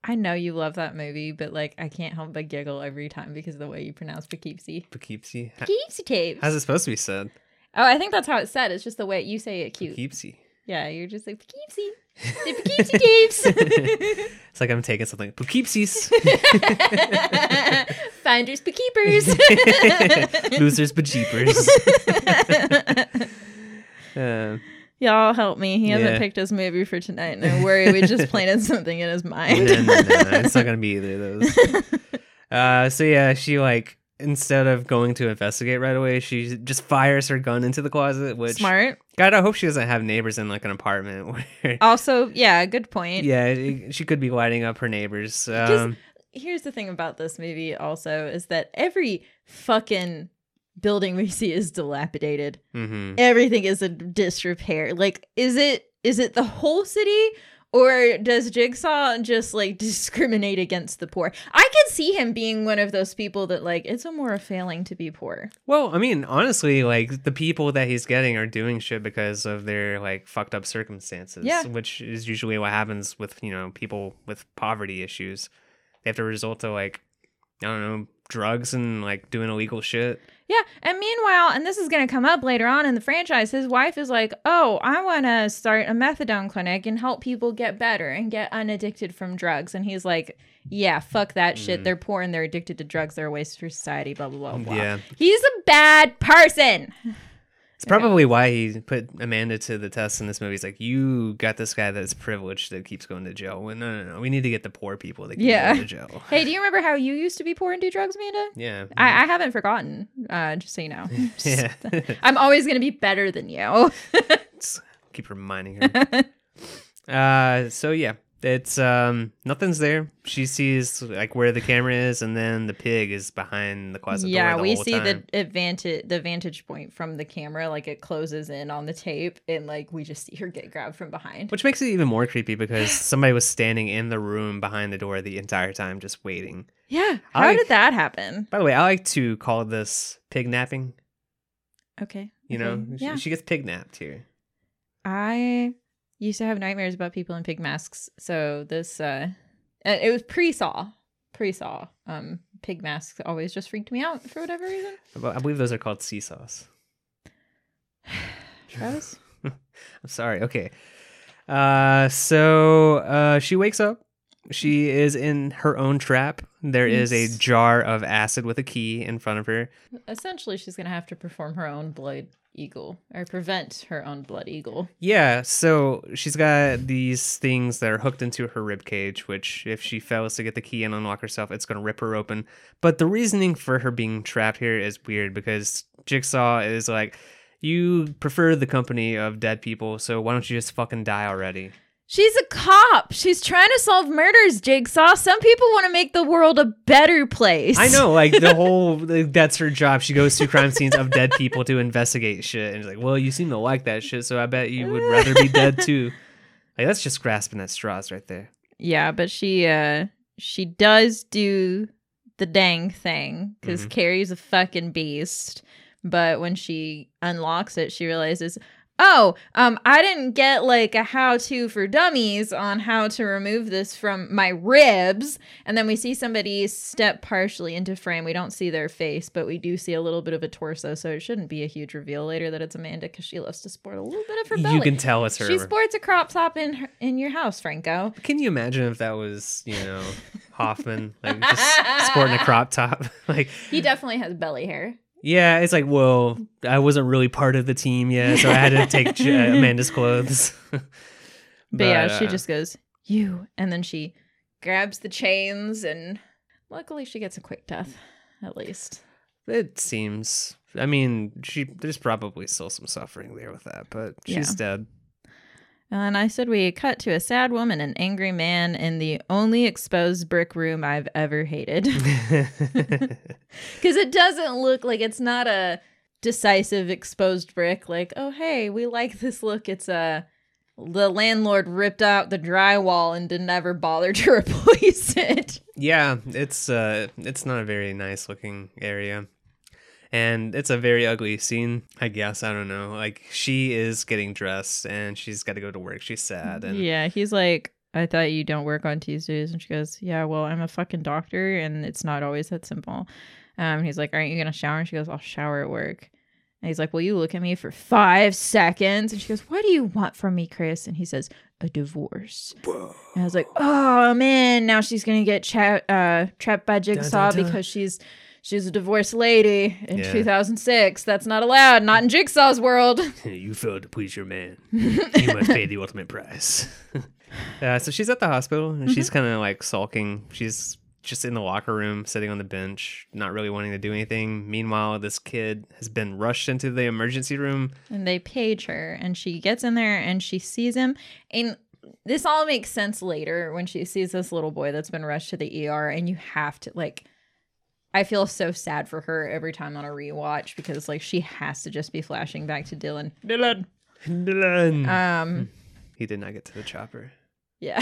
I know you love that movie, but like I can't help but giggle every time because of the way you pronounce Poughkeepsie. Poughkeepsie. Poughkeepsie tapes. How's it supposed to be said? Oh, I think that's how it's said. It's just the way you say it cute. Poughkeepsie. Yeah, you're just like Poughkeepsie. The Poughkeepsie tapes. It's like I'm taking something. Poughkeepsies. Finders but keepers. Losers but jeepers. Y'all help me. He hasn't Yeah. picked his movie for tonight, and I worry we just planted something in his mind. No, it's not gonna be either of those. So yeah, she like instead of going to investigate right away, she just fires her gun into the closet. Which Smart. God, I hope she doesn't have neighbors in like an apartment where. Also, yeah, good point. Yeah, she could be lighting up her neighbors. Here's the thing about this movie also is that every fucking building we see is dilapidated. Mm-hmm. Everything is a disrepair. Like, is it the whole city, or does Jigsaw just like discriminate against the poor? I could see him being one of those people that like it's a more failing to be poor. Well, I mean, honestly, like the people that he's getting are doing shit because of their like fucked up circumstances. Yeah. Which is usually what happens with, people with poverty issues. They have to resort to like, I don't know, drugs and like doing illegal shit. Yeah, and meanwhile, and this is going to come up later on in the franchise, his wife is like, oh, I want to start a methadone clinic and help people get better and get unaddicted from drugs. And he's like, yeah, fuck that shit. They're poor and they're addicted to drugs. They're a waste for society, blah, blah, blah, blah. Yeah. He's a bad person. It's probably why he put Amanda to the test in this movie. He's like, you got this guy that's privileged that keeps going to jail. Well, no. We need to get the poor people that keep going to jail. Hey, do you remember how you used to be poor and do drugs, Amanda? Yeah. I haven't forgotten, just so you know. Yeah. I'm always going to be better than you. Just keep reminding her. So yeah, it's nothing's there. She sees like where the camera is, and then the pig is behind the closet door. Yeah, we whole see time. the vantage point from the camera, like it closes in on the tape, and like we just see her get grabbed from behind. Which makes it even more creepy because somebody was standing in the room behind the door the entire time, just waiting. Yeah, how did that happen? By the way, I like to call this pig napping. Okay, You know, yeah. she gets pig napped here. I used to have nightmares about people in pig masks, so this it was pre-Saw. Pig masks always just freaked me out for whatever reason. I believe those are called seesaws. Travis? I'm sorry. Okay. So she wakes up. She is in her own trap. There is a jar of acid with a key in front of her. Essentially, she's gonna have to perform her own blood eagle, or prevent her own blood eagle. Yeah, so she's got these things that are hooked into her rib cage, which if she fails to get the key and unlock herself, it's going to rip her open. But the reasoning for her being trapped here is weird because Jigsaw is like, you prefer the company of dead people, so why don't you just fucking die already? She's a cop. She's trying to solve murders, Jigsaw. Some people want to make the world a better place. I know, like the whole, that's her job. She goes to crime scenes of dead people to investigate shit. And it's like, well, you seem to like that shit, so I bet you would rather be dead too. Like, that's just grasping at straws right there. Yeah, but she does do the dang thing because Carrie's a fucking beast. But when she unlocks it, she realizes, I didn't get like a how-to for dummies on how to remove this from my ribs. And then we see somebody step partially into frame. We don't see their face, but we do see a little bit of a torso. So it shouldn't be a huge reveal later that it's Amanda because she loves to sport a little bit of her belly. You can tell it's her. She sports a crop top in your house, Franco. Can you imagine if that was, Hoffman, like just sporting a crop top? Like, He definitely has belly hair. yeah, it's like, well, I wasn't really part of the team yet, so I had to take Amanda's clothes. But yeah, she just goes, you. And then she grabs the chains, and luckily she gets a quick death, at least. It seems. I mean, there's probably still some suffering there with that, but she's dead. And I said we cut to a sad woman and angry man in the only exposed brick room I've ever hated. Because it doesn't look like, it's not a decisive exposed brick. Like, oh, hey, we like this look. It's the landlord ripped out the drywall and didn't ever bother to replace it. Yeah, it's not a very nice looking area. And it's a very ugly scene, I guess. I don't know. Like, she is getting dressed and she's got to go to work. She's sad. And yeah, he's like, I thought you don't work on Tuesdays. And she goes, yeah, well, I'm a fucking doctor and it's not always that simple. He's like, aren't you going to shower? And she goes, I'll shower at work. And he's like, will you look at me for 5 seconds? And she goes, what do you want from me, Chris? And he says, a divorce. Whoa. And I was like, oh, man, now she's going to get trapped by Jigsaw because she's a divorced lady in 2006. That's not allowed. Not in Jigsaw's world. You failed to please your man. You must pay the ultimate price. So she's at the hospital, and she's kind of like sulking. She's just in the locker room, sitting on the bench, not really wanting to do anything. Meanwhile, this kid has been rushed into the emergency room. And they page her, and she gets in there, and she sees him. And this all makes sense later when she sees this little boy that's been rushed to the ER, and you have to, like... I feel so sad for her every time on a rewatch because, like, she has to just be flashing back to Dylan. He did not get to the chopper. Yeah.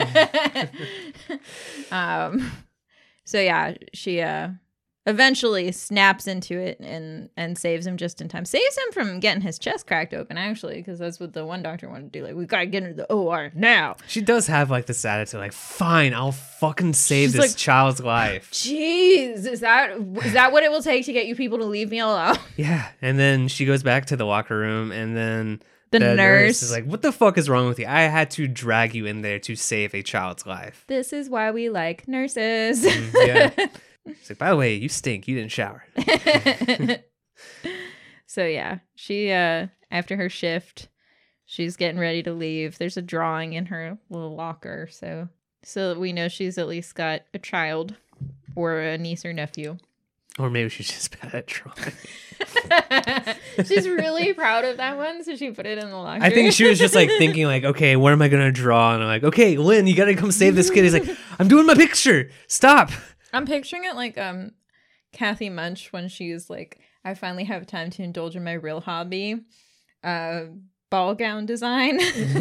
So yeah, she eventually snaps into it and saves him just in time. Saves him from getting his chest cracked open, actually, because that's what the one doctor wanted to do. Like, we gotta get into the OR now. She does have like this attitude, like, fine, I'll fucking save this child's life. Jeez, is that what it will take to get you people to leave me alone? Yeah, and then she goes back to the locker room, and then the nurse is like, what the fuck is wrong with you? I had to drag you in there to save a child's life. This is why we like nurses. Yeah. It's like, by the way, you stink. You didn't shower. So yeah, she after her shift, she's getting ready to leave. There's a drawing in her little locker, so we know she's at least got a child or a niece or nephew. Or maybe she's just bad at drawing. She's really proud of that one, so she put it in the locker. I think she was just like thinking like, okay, what am I gonna draw? And I'm like, okay, Lynn, you gotta come save this kid. He's like, I'm doing my picture. Stop. I'm picturing it like Kathy Munch when she's like, I finally have time to indulge in my real hobby, ball gown design.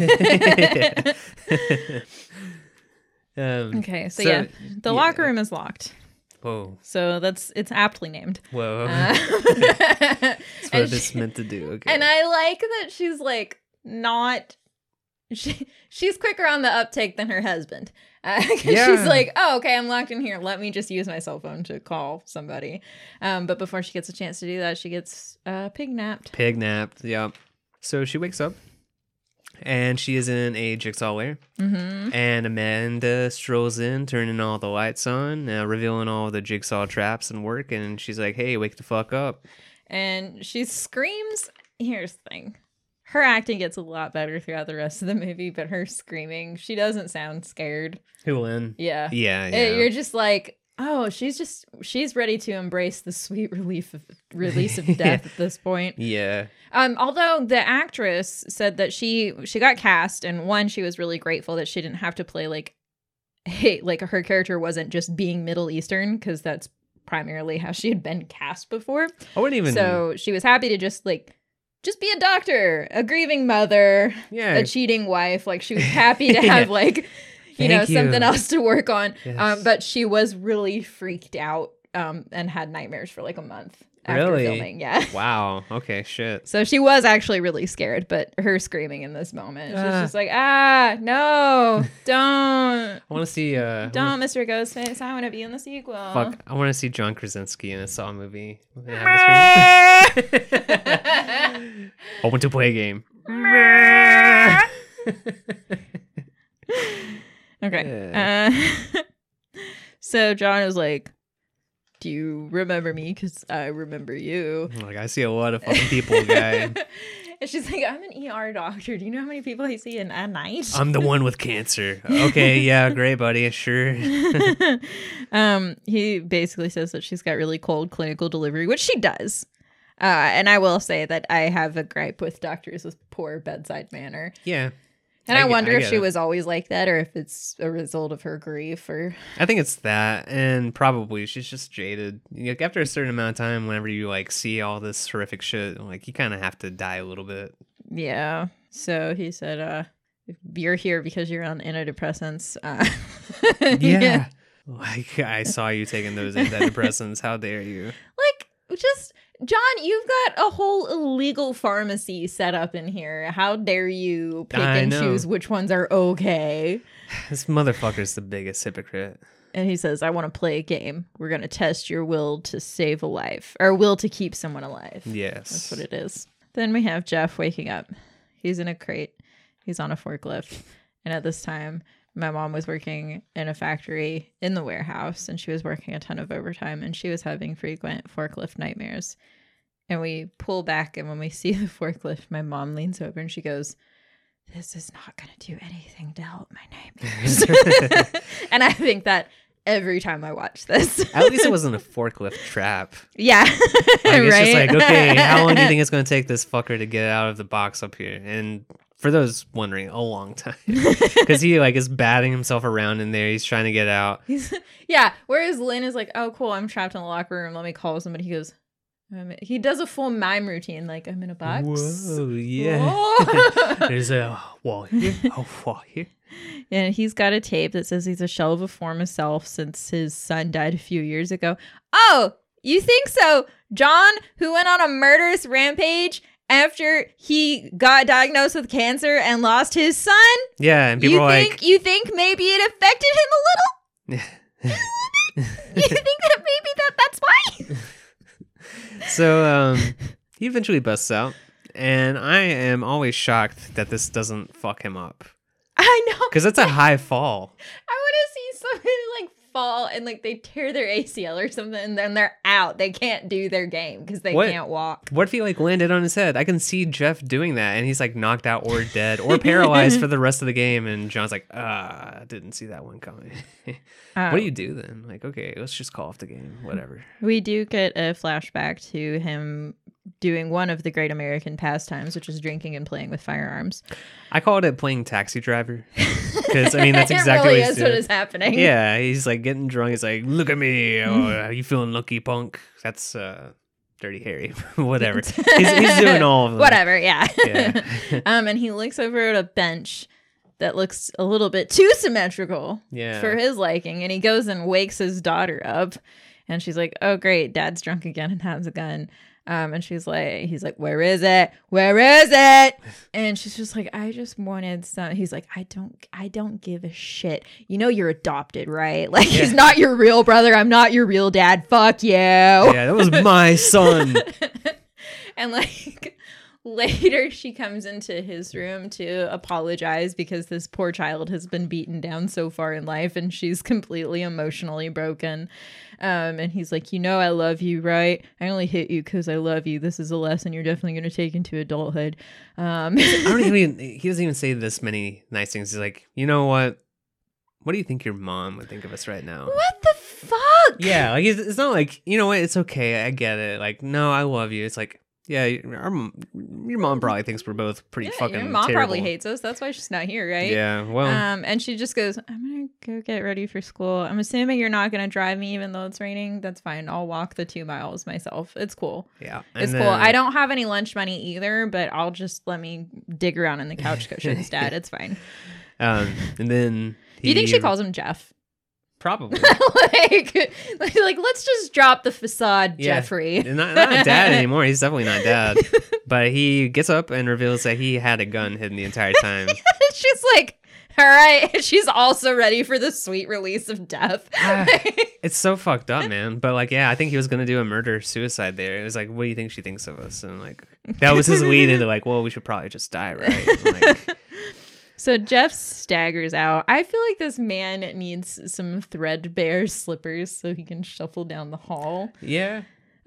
Okay, so yeah, the locker room is locked. Whoa. So it's aptly named. Whoa. That's what it's meant to do. Okay. And I like that she's like not... She's quicker on the uptake than her husband. She's like, oh, okay, I'm locked in here. Let me just use my cell phone to call somebody. But before she gets a chance to do that, she gets pig-napped. Pig-napped, yep. So she wakes up, and she is in a Jigsaw lair. Mm-hmm. And Amanda strolls in, turning all the lights on, revealing all the Jigsaw traps and work. And she's like, hey, wake the fuck up. And she screams. Here's the thing. Her acting gets a lot better throughout the rest of the movie, but her screaming, she doesn't sound scared. Who, Lynn? Yeah. Yeah. You're just like, oh, she's ready to embrace the sweet release of death at this point. Yeah. Although the actress said that she got cast, and one, she was really grateful that she didn't have to play like her character wasn't just being Middle Eastern, because that's primarily how she had been cast before. I wouldn't even. So she was happy to just be a doctor, a grieving mother, a cheating wife. Like, she was happy to have something else to work on. Yes. But she was really freaked out and had nightmares for like a month after filming. Yeah. Wow. Okay. Shit. So she was actually really scared, but her screaming in this moment, she's just like, no, don't. I want to see. Don't, Mr. Ghostface. I want to be in the sequel. Fuck. I want to see John Krasinski in a Saw movie. I want to play a game. Okay. So John is like, do you remember me? Because I remember you. Like, I see a lot of fucking people, guy. And she's like, I'm an ER doctor. Do you know how many people I see in a night? I'm the one with cancer. Okay, yeah, great, buddy. Sure. He basically says that she's got really cold clinical delivery, which she does. And I will say that I have a gripe with doctors with poor bedside manner. Yeah. And I wonder if she was always like that, or if it's a result of her grief, or... I think it's that, and probably she's just jaded. Like, after a certain amount of time, whenever you like see all this horrific shit, like, you kind of have to die a little bit. Yeah. So he said, "You're here because you're on antidepressants." Yeah. Like, I saw you taking those antidepressants. How dare you? Like, just John, you've got a whole illegal pharmacy set up in here. How dare you pick I and know. choose which ones are okay? This motherfucker's the biggest hypocrite. And he says, I want to play a game. We're going to test your will to save a life, or will to keep someone alive. Yes. That's what it is. Then we have Jeff waking up. He's in a crate. He's on a forklift. And at this time, my mom was working in a factory in the warehouse, and she was working a ton of overtime, and she was having frequent forklift nightmares. And we pull back, and when we see the forklift, my mom leans over and she goes, this is not going to do anything to help my nightmares. And I think that every time I watch this. At least it wasn't a forklift trap. Yeah. Like, it's right? just like, okay, how long do you think it's going to take this fucker to get out of the box up here? And for those wondering, a long time. Because he like is batting himself around in there. He's trying to get out. Yeah. Whereas Lynn is like, oh, cool, I'm trapped in the locker room. Let me call somebody. He goes, he does a full mime routine. Like, I'm in a box. Whoa, yeah. Whoa. There's a wall here, a wall here. And he's got a tape that says he's a shell of a former self since his son died a few years ago. Oh, you think so? John, who went on a murderous rampage after he got diagnosed with cancer and lost his son? Yeah, and people are you think maybe it affected him a little? like... You think that maybe that's why? So he eventually busts out, and I am always shocked that this doesn't fuck him up. I know. Because it's a high fall. I want to see somebody like fall and like they tear their ACL or something, and then they're out. They can't do their game because they can't walk. What if he like landed on his head? I can see Jeff doing that, and he's like knocked out or dead or paralyzed for the rest of the game. And John's like, I didn't see that one coming. What do you do then? Like, okay, let's just call off the game. Whatever. We do get a flashback to him doing one of the great American pastimes, which is drinking and playing with firearms. I called it playing taxi driver. Because, I mean, that's exactly it really what he's is what doing. is happening. Yeah, he's like getting drunk. He's like, look at me. Oh, you feeling lucky, punk? That's Dirty Harry. Whatever. He's doing all of them. Whatever, yeah. Yeah. And he looks over at a bench that looks a little bit too symmetrical for his liking. And he goes and wakes his daughter up. And she's like, oh, great. Dad's drunk again and has a gun. And he's like, where is it? Where is it? And she's just like, I just wanted some. He's like, I don't give a shit. You know, you're adopted, right? Like, he's not your real brother. I'm not your real dad. Fuck you. Yeah, that was my son. And like later she comes into his room to apologize because this poor child has been beaten down so far in life and she's completely emotionally broken. And he's like, you know, I love you, right? I only hit you because I love you. This is a lesson you're definitely going to take into adulthood. He doesn't even say this many nice things. He's like, you know what? What do you think your mom would think of us right now? What the fuck? Yeah, like it's not like, you know what? It's okay. I get it. Like, no, I love you. It's like, yeah, your mom probably thinks we're both pretty fucking your mom terrible. probably hates us. That's why she's not here, right? Yeah, well. And she just goes, I'm going to go get ready for school. I'm assuming you're not going to drive me even though it's raining. That's fine. I'll walk the 2 miles myself. It's cool. Yeah. It's cool. I don't have any lunch money either, but I'll just let me dig around in the couch cushions, Dad. It's fine. And then Do you think she calls him Jeff? Probably. like, let's just drop the facade, Yeah. Jeffrey. not dad anymore. He's definitely not dad. But he gets up and reveals that he had a gun hidden the entire time. She's like, all right. She's also ready for the sweet release of death. It's so fucked up, man. But like, yeah, I think he was gonna do a murder-suicide there. It was like, what do you think she thinks of us? And like, that was his lead into like, well, we should probably just die, right? Like, so Jeff staggers out. I feel like this man needs some threadbare slippers so he can shuffle down the hall. yeah.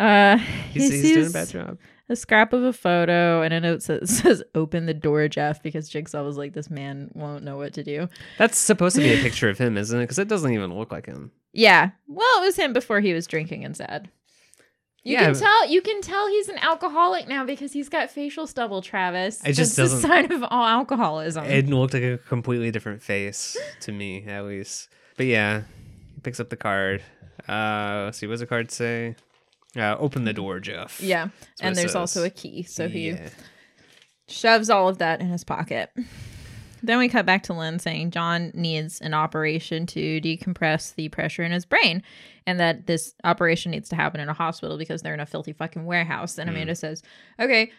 He's doing a bad job. A scrap of a photo and a note that says open the door, Jeff, because Jigsaw was like, this man won't know what to do. That's supposed to be a picture of him, isn't it? Because it doesn't even look like him. Yeah. Well, it was him before he was drinking and sad. You can tell he's an alcoholic now because he's got facial stubble, Travis. It just That's doesn't. a sign of all alcoholism. It looked like a completely different face to me, at least. But yeah, he picks up the card. Let's see, what does the card say? Open the door, Jeff. Yeah. And there's says. also a key. So he Yeah. shoves all of that in his pocket. Then we cut back to Lynn saying John needs an operation to decompress the pressure in his brain, and that this operation needs to happen in a hospital because they're in a filthy fucking warehouse. And Amanda says, okay,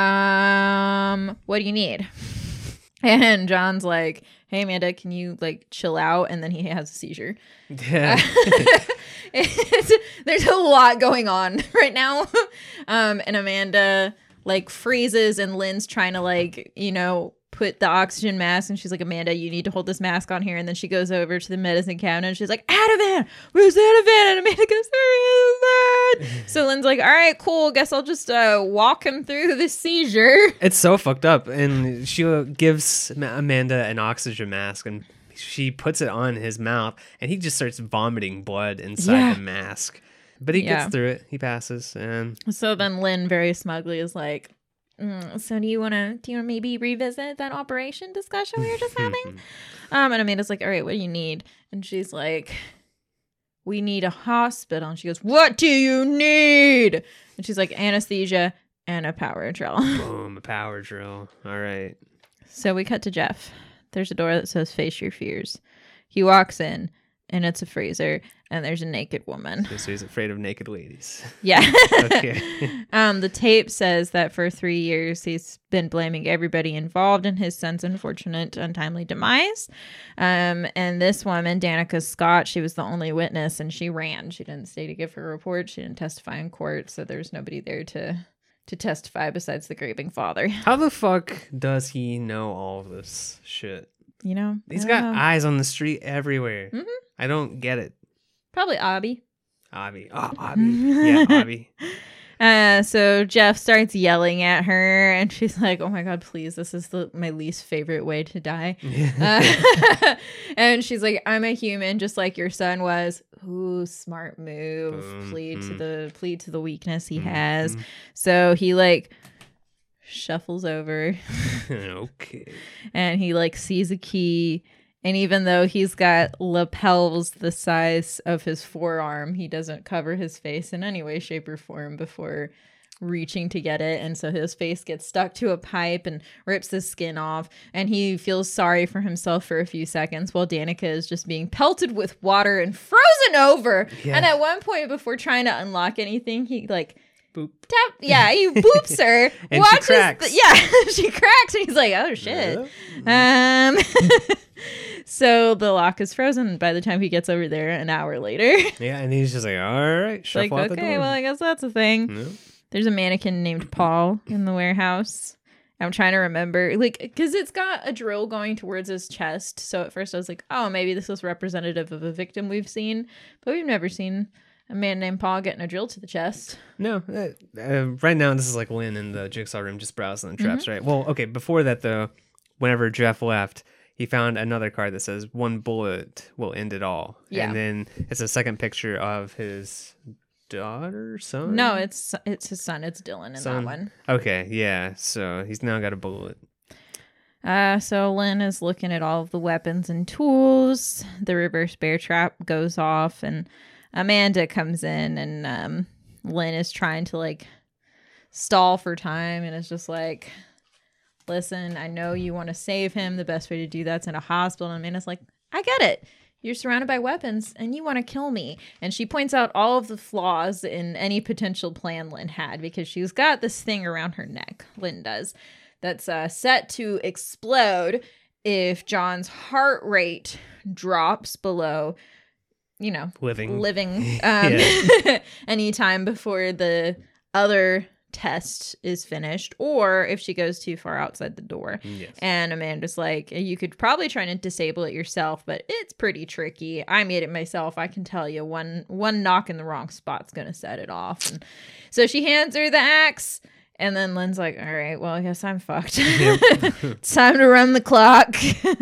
what do you need? And John's like, hey, Amanda, can you like chill out? And then he has a seizure. Yeah. There's a lot going on right now. And Amanda like freezes, and Lynn's trying to like, you know, put the oxygen mask, and she's like, Amanda, you need to hold this mask on here. And then she goes over to the medicine cabinet and she's like, Ativan, where's Ativan? And Amanda goes, there is that. So Lynn's like, all right, cool, guess I'll just walk him through this seizure. It's so fucked up. And she gives Amanda an oxygen mask, and she puts it on his mouth, and he just starts vomiting blood inside the mask. But he gets through it. He passes. And so then Lynn very smugly is like, so do you want to maybe revisit that operation discussion we were just having? And Amanda's like, all right, what do you need? And she's like, we need a hospital. And she goes, what do you need? And she's like, anesthesia and a power drill. Boom, a power drill. All right. So we cut to Jeff. There's a door that says face your fears. He walks in, and it's a freezer, and there's a naked woman. So he's afraid of naked ladies. Yeah. Okay. The tape says that for 3 years he's been blaming everybody involved in his son's unfortunate, untimely demise. And this woman, Danica Scott, she was the only witness, and she ran. She didn't stay to give her report. She didn't testify in court, so there's nobody there to testify besides the grieving father. How the fuck does he know all of this shit? You know? He's got eyes on the street everywhere. Mm-hmm. I don't get it. Probably Abby. Abby. Oh, Abby. Yeah, Abby. So Jeff starts yelling at her, and she's like, oh my God, please, this is my least favorite way to die. And she's like, I'm a human just like your son was. Ooh, smart move. Plead to the weakness he has. So he like shuffles over. Okay. And he like sees a key. And even though he's got lapels the size of his forearm, he doesn't cover his face in any way, shape, or form before reaching to get it. And so his face gets stuck to a pipe and rips his skin off. And he feels sorry for himself for a few seconds while Danica is just being pelted with water and frozen over. Yeah. And at one point, before trying to unlock anything, he like... Boop. Tap, yeah, he boops her. And watches, she cracks. She cracks, and he's like, "Oh shit!" So the lock is frozen by the time he gets over there an hour later. Yeah, and he's just like, "All right, shuffle out the door." Okay, well, I guess that's a thing. Yeah. There's a mannequin named Paul in the warehouse. I'm trying to remember, like, because it's got a drill going towards his chest. So at first I was like, "Oh, maybe this is representative of a victim we've seen," but we've never seen a man named Paul getting a drill to the chest. No. Right now, this is like Lynn in the jigsaw room just browsing the traps, right? Well, okay, before that, though, whenever Jeff left, he found another card that says, one bullet will end it all. Yeah. And then it's a second picture of his daughter, son? No, it's his son. It's Dylan in that one. Okay, yeah. So he's now got a bullet. So Lynn is looking at all of the weapons and tools. The reverse bear trap goes off, and Amanda comes in, and Lynn is trying to like stall for time, and it's just like, listen, I know you want to save him. The best way to do that's in a hospital. And Amanda's like, I get it. You're surrounded by weapons and you want to kill me. And she points out all of the flaws in any potential plan Lynn had, because she's got this thing around her neck, Lynn does, that's set to explode if John's heart rate drops below, you know, living anytime before the other test is finished, or if she goes too far outside the door. Yes. And Amanda's like, you could probably try to disable it yourself, but it's pretty tricky. I made it myself. I can tell you one knock in the wrong spot's gonna set it off. And so she hands her the axe, and then Lynn's like, all right, well, I guess I'm fucked. Yep. It's time to run the clock.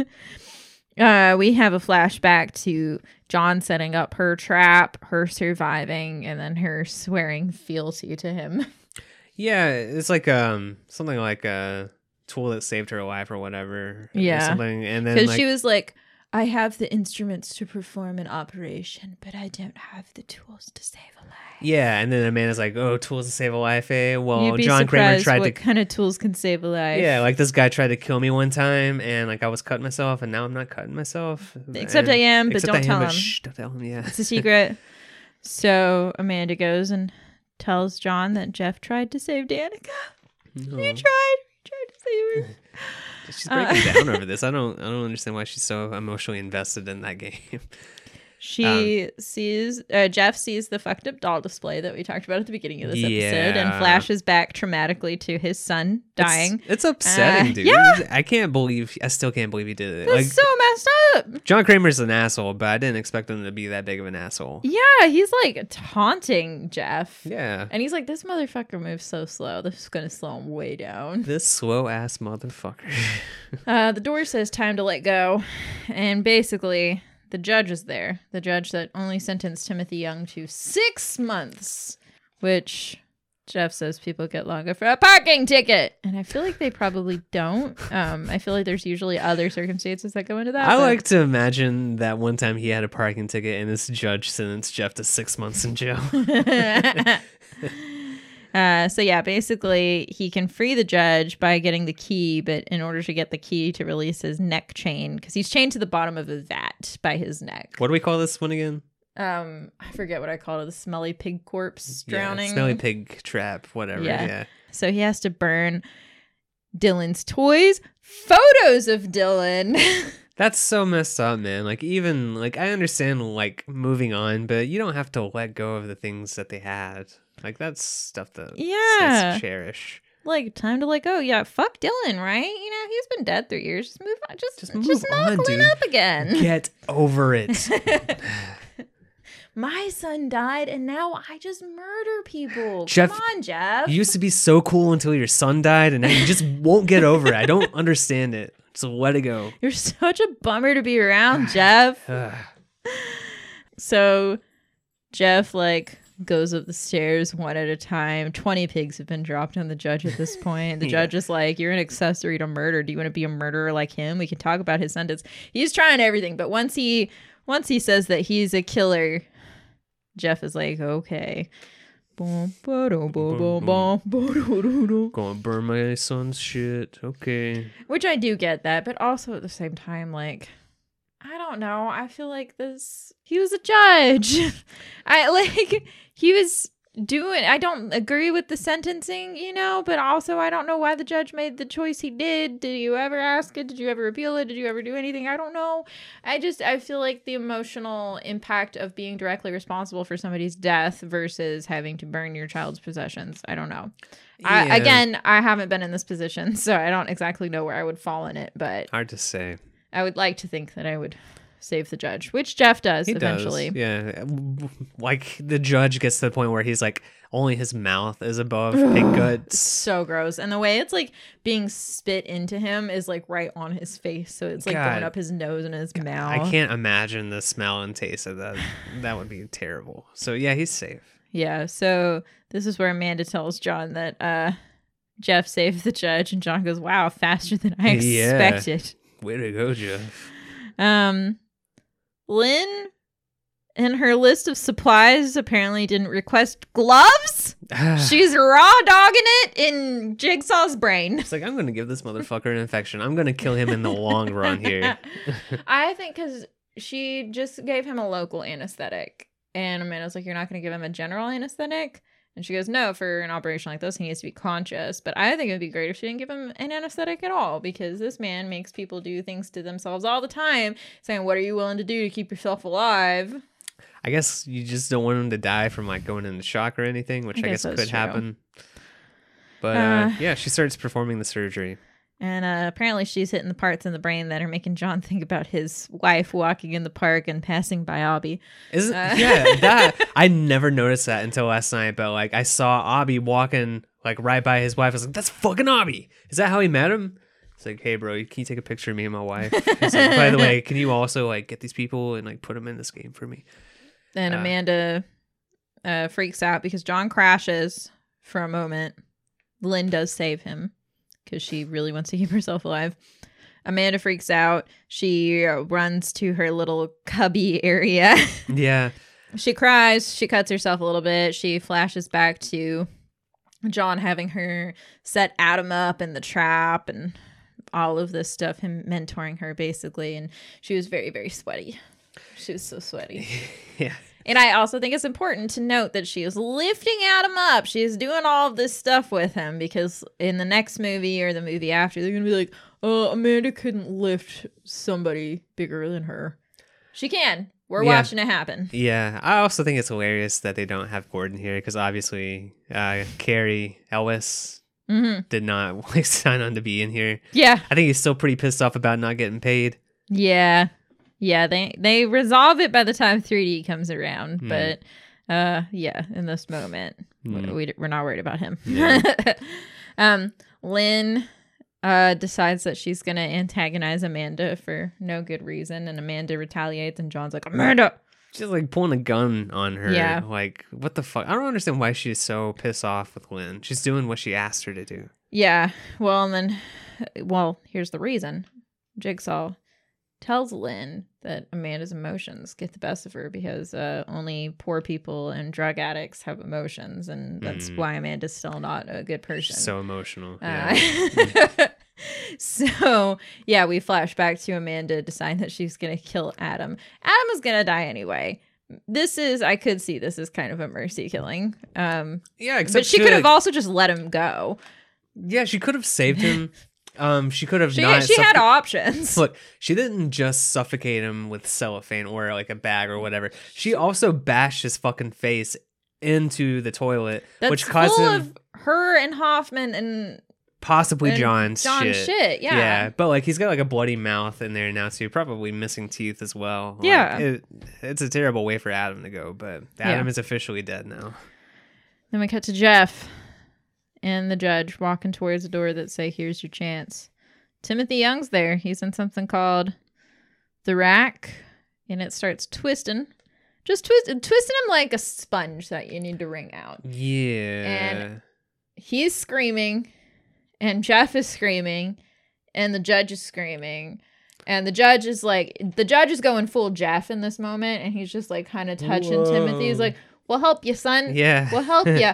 We have a flashback to John setting up her trap, her surviving, and then her swearing fealty to him. Yeah, it's like something like a tool that saved her life or whatever. Yeah, or something. And then because she was like, I have the instruments to perform an operation, but I don't have the tools to save a life. Yeah, and then Amanda's like, "Oh, tools to save a life, eh? Well, You'd be John Kramer surprised tried what to kind of tools can save a life. Yeah, like this guy tried to kill me one time, and like I was cutting myself, and now I'm not cutting myself. Except I am, but don't tell him. Shh, don't tell him. Yeah, It's a secret. So Amanda goes and tells John that Jeff tried to save Danica. No. He tried to save her. She's breaking down over this. I don't understand why she's so emotionally invested in that game. She sees Jeff sees the fucked up doll display that we talked about at the beginning of this episode, Yeah. and flashes back traumatically to his son dying. It's upsetting, dude. yeah. I still can't believe he did it. That's Like so messed up. John Kramer's an asshole, but I didn't expect him to be that big of an asshole. Yeah, he's like taunting Jeff. Yeah. And he's like, this motherfucker moves so slow. This is going to slow him way down. This slow ass motherfucker. The door says time to let go. And basically, the judge is there. The judge that only sentenced Timothy Young to 6 months, which Jeff says people get longer for a parking ticket. And I feel like they probably don't. I feel like there's usually other circumstances that go into that. I like to imagine that one time he had a parking ticket and this judge sentenced Jeff to 6 months in jail. So yeah, basically he can free the judge by getting the key, but in order to get the key to release his neck chain, because he's chained to the bottom of a vat by his neck. What do we call this one again? I forget what I called it, the smelly pig corpse drowning. Yeah, smelly pig trap, whatever. Yeah. So he has to burn Dylan's toys, photos of Dylan. That's so messed up, man. Like, even, like, I understand, like, moving on, but you don't have to let go of the things that they had. Like, that's stuff that that's cherish. Like, time to let go. Yeah, fuck Dylan, right? You know, he's been dead 3 years. Just move on. Just move on, knuckle dude. it up again. Get over it. My son died, and now I just murder people. Jeff, Come on, Jeff. You used to be so cool until your son died, and now you just won't get over it. I don't understand it. So let it go. You're such a bummer to be around, Jeff. So Jeff, like, goes up the stairs one at a time. 20 pigs have been dropped on the judge at this point. The judge is like, you're an accessory to murder. Do you want to be a murderer like him? We can talk about his sentence. He's trying everything, but once he says that he's a killer, Jeff is like, okay. Going burn my son's shit. Okay. Which I do get that, but also at the same time, like, I don't know. I feel like he was a judge. I don't agree with the sentencing, you know, but also I don't know why the judge made the choice he did. Did you ever ask it? Did you ever appeal it? Did you ever do anything? I don't know. I feel like the emotional impact of being directly responsible for somebody's death versus having to burn your child's possessions. I don't know. Yeah. I haven't been in this position, so I don't exactly know where I would fall in it, but Hard to say. I would like to think that I would save the judge, which Jeff does eventually. Yeah. Like, the judge gets to the point where he's like, only his mouth is above pig guts. So gross. And the way it's like being spit into him is like right on his face. So it's like going up his nose and his mouth. I can't imagine the smell and taste of that. That would be terrible. So yeah, he's safe. Yeah. So this is where Amanda tells John that Jeff saved the judge, and John goes, wow, faster than I expected. Way to go, Jeff. Lynn, in her list of supplies, apparently didn't request gloves. She's raw dogging it in Jigsaw's brain. It's like, I'm going to give this motherfucker an infection. I'm going to kill him in the long run here. I think because she just gave him a local anesthetic. And Amanda's like, you're not going to give him a general anesthetic? And she goes, no, for an operation like this, he needs to be conscious. But I think it would be great if she didn't give him an anesthetic at all, because this man makes people do things to themselves all the time, saying, what are you willing to do to keep yourself alive? I guess you just don't want him to die from like going into shock or anything, which I guess could happen. But yeah, she starts performing the surgery. And apparently she's hitting the parts in the brain that are making John think about his wife walking in the park and passing by Abby. I never noticed that until last night, but like I saw Abby walking like right by his wife. I was like, that's fucking Abby. Is that how he met him? It's like, hey bro, can you take a picture of me and my wife? He's like, by the way, can you also like get these people and like put them in this game for me? And Amanda freaks out because John crashes for a moment. Lynn does save him, because she really wants to keep herself alive. Amanda freaks out. She runs to her little cubby area. Yeah. She cries. She cuts herself a little bit. She flashes back to John having her set Adam up in the trap and all of this stuff, him mentoring her basically. And she was very, very sweaty. She was so sweaty. Yeah. And I also think it's important to note that she is lifting Adam up. She is doing all of this stuff with him because in the next movie or the movie after, they're going to be like, oh, Amanda couldn't lift somebody bigger than her. She can. We're watching it happen. Yeah. I also think it's hilarious that they don't have Gordon here because obviously Carrie Ellis did not sign on to be in here. Yeah. I think he's still pretty pissed off about not getting paid. Yeah. Yeah, they resolve it by the time 3D comes around, but yeah, in this moment, we're not worried about him. Yeah. Lynn decides that she's gonna antagonize Amanda for no good reason, and Amanda retaliates, and John's like, Amanda! She's like pulling a gun on her. Yeah. Like, what the fuck? I don't understand why she's so pissed off with Lynn. She's doing what she asked her to do. Yeah, well, and then, here's the reason. Jigsaw tells Lynn that Amanda's emotions get the best of her because only poor people and drug addicts have emotions, and that's why Amanda's still not a good person. She's so emotional. Yeah. So, yeah, we flash back to Amanda deciding that she's going to kill Adam. Adam is going to die anyway. I could see this as kind of a mercy killing. Yeah, except but she could have also just let him go. Yeah, she could have saved him. She could have She not. had options. Look, she didn't just suffocate him with cellophane or like a bag or whatever. She also bashed his fucking face into the toilet, which caused full him of her and Hoffman and possibly John's shit. Yeah. Yeah, but like he's got like a bloody mouth in there now too, probably missing teeth as well. Like, yeah, it's a terrible way for Adam to go, but Adam is officially dead now. Then we cut to Jeff and the judge walking towards the door that say, here's your chance. Timothy Young's there. He's in something called the rack, and it starts twisting. Just twisting him like a sponge that you need to wring out. Yeah. And he's screaming, and Jeff is screaming, and the judge is screaming. And the judge is going full Jeff in this moment, and he's just like kind of touching Timothy. He's like, we'll help you, son. Yeah. We'll help you.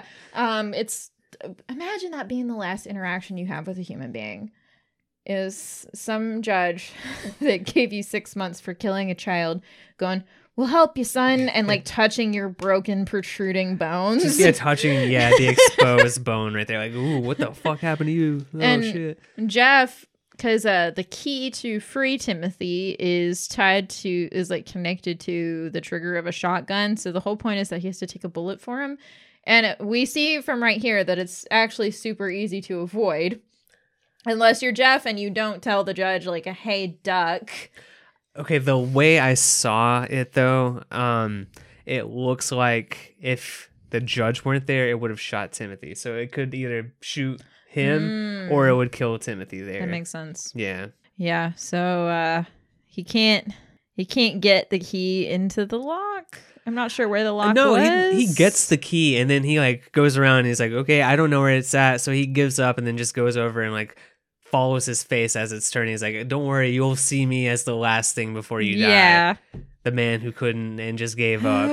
Imagine that being the last interaction you have with a human being is some judge that gave you 6 months for killing a child going, we'll help you, son, and like touching your broken, protruding bones. Just, touching, the exposed bone right there. Like, ooh, what the fuck happened to you? Oh, shit. And Jeff, because the key to free Timothy is connected to the trigger of a shotgun. So the whole point is that he has to take a bullet for him. And we see from right here that it's actually super easy to avoid. Unless you're Jeff and you don't tell the judge, like, hey, duck. Okay, the way I saw it, though, it looks like if the judge weren't there, it would have shot Timothy. So it could either shoot him or it would kill Timothy there. That makes sense. Yeah. Yeah, so he can't get the key into the lock. I'm not sure where the lock was. He gets the key and then he like goes around and he's like, okay, I don't know where it's at. So he gives up and then just goes over and like follows his face as it's turning. He's like, don't worry, you'll see me as the last thing before you die. Yeah. The man who couldn't and just gave up.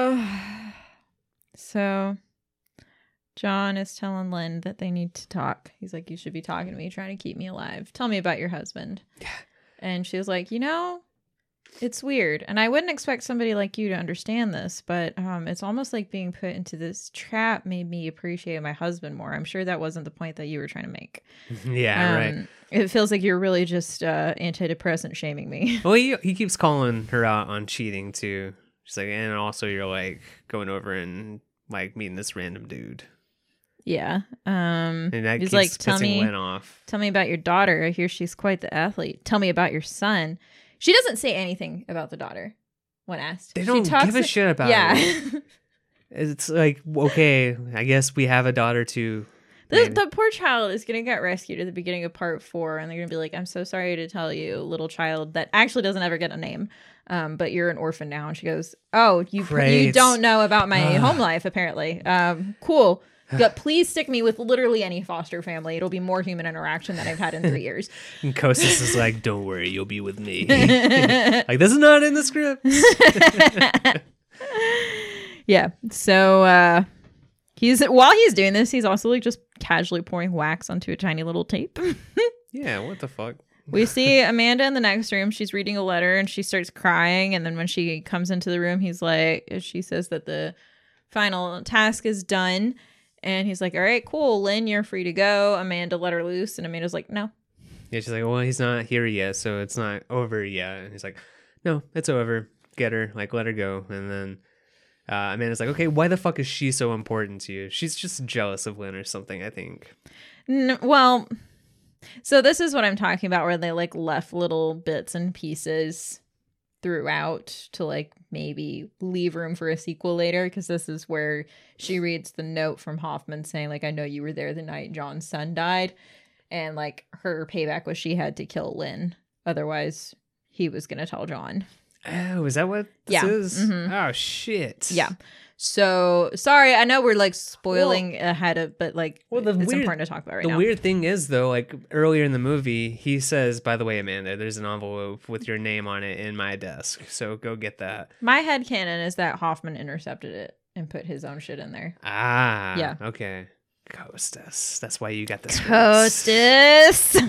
So John is telling Lynn that they need to talk. He's like, you should be talking to me, trying to keep me alive. Tell me about your husband. Yeah. And she was like, it's weird. And I wouldn't expect somebody like you to understand this, but it's almost like being put into this trap made me appreciate my husband more. I'm sure that wasn't the point that you were trying to make. Yeah, right. It feels like you're really just antidepressant shaming me. Well, he keeps calling her out on cheating too. She's like, and also you're like going over and like meeting this random dude. Yeah. And that he's keeps like, pissing Lynn off. Tell me about your daughter. I hear she's quite the athlete. Tell me about your son. She doesn't say anything about the daughter when asked. They don't give a shit about it. It's like, okay, I guess we have a daughter too. The poor child is going to get rescued at the beginning of part 4, and they're going to be like, I'm so sorry to tell you, little child that actually doesn't ever get a name, but you're an orphan now. And she goes, oh, you don't know about my home life, apparently. Cool. But please stick me with literally any foster family. It'll be more human interaction than I've had in 3 years. And Kostas is like, don't worry, you'll be with me. Like, this is not in the script. Yeah. So while he's doing this, he's also like just casually pouring wax onto a tiny little tape. Yeah, what the fuck? We see Amanda in the next room. She's reading a letter and she starts crying. And then when she comes into the room, she says that the final task is done. And he's like, all right, cool. Lynn, you're free to go. Amanda, let her loose. And Amanda's like, no. Yeah, she's like, well, he's not here yet, so it's not over yet. And he's like, no, it's over. Get her, like, let her go. And then Amanda's like, okay, why the fuck is she so important to you? She's just jealous of Lynn or something, I think. Well, so this is what I'm talking about, where they like left little bits and pieces throughout to like maybe leave room for a sequel later, because this is where she reads the note from Hoffman saying like, I know you were there the night John's son died, and like her payback was she had to kill Lynn, otherwise he was gonna tell John. Oh, is that what this is? Mm-hmm. Oh shit. Yeah. So sorry, I know we're like spoiling ahead of, but like it's important to talk about right now. The weird thing is though, like earlier in the movie, he says, by the way, Amanda, there's an envelope with your name on it in my desk. So go get that. My headcanon is that Hoffman intercepted it and put his own shit in there. Ah. Yeah. Okay. Kostas. That's why you got this. Kostas.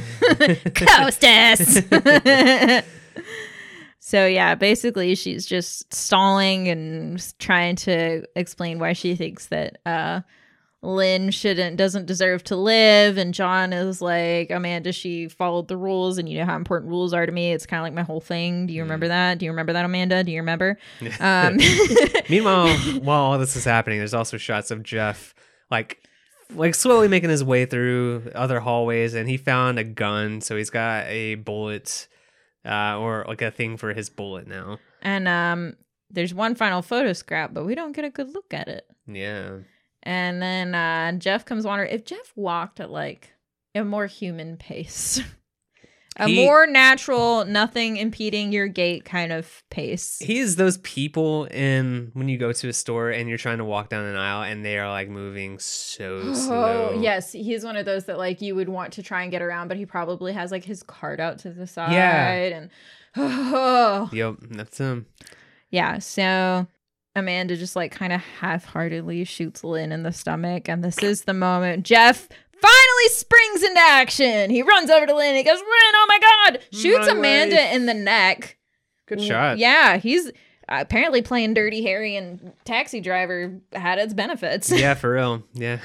Kostas. So yeah, basically she's just stalling and trying to explain why she thinks that Lynn doesn't deserve to live. And John is like, Amanda, she followed the rules, and you know how important rules are to me. It's kind of like my whole thing. Do you remember that? Do you remember that, Amanda? Do you remember? Meanwhile, while all this is happening, there's also shots of Jeff like slowly making his way through other hallways, and he found a gun, so he's got a bullet. Or like a thing for his bullet now. And there's one final photo scrap, but we don't get a good look at it. Yeah. And then Jeff comes wandering. If Jeff walked at like a more human pace, more natural, nothing impeding your gait kind of pace. He is those people when you go to a store and you're trying to walk down an aisle and they are like moving so slow. Oh, yes. He's one of those that like you would want to try and get around, but he probably has like his cart out to the side. Yeah. And Yep, that's him. Yeah. So Amanda just like kind of half-heartedly shoots Lynn in the stomach. And this is the moment Jeff finally springs into action. He runs over to Lynn. He goes, Lynn, oh my God. Shoots Amanda in the neck. Good shot. Yeah, he's apparently playing Dirty Harry and Taxi Driver had its benefits. Yeah, for real. Yeah.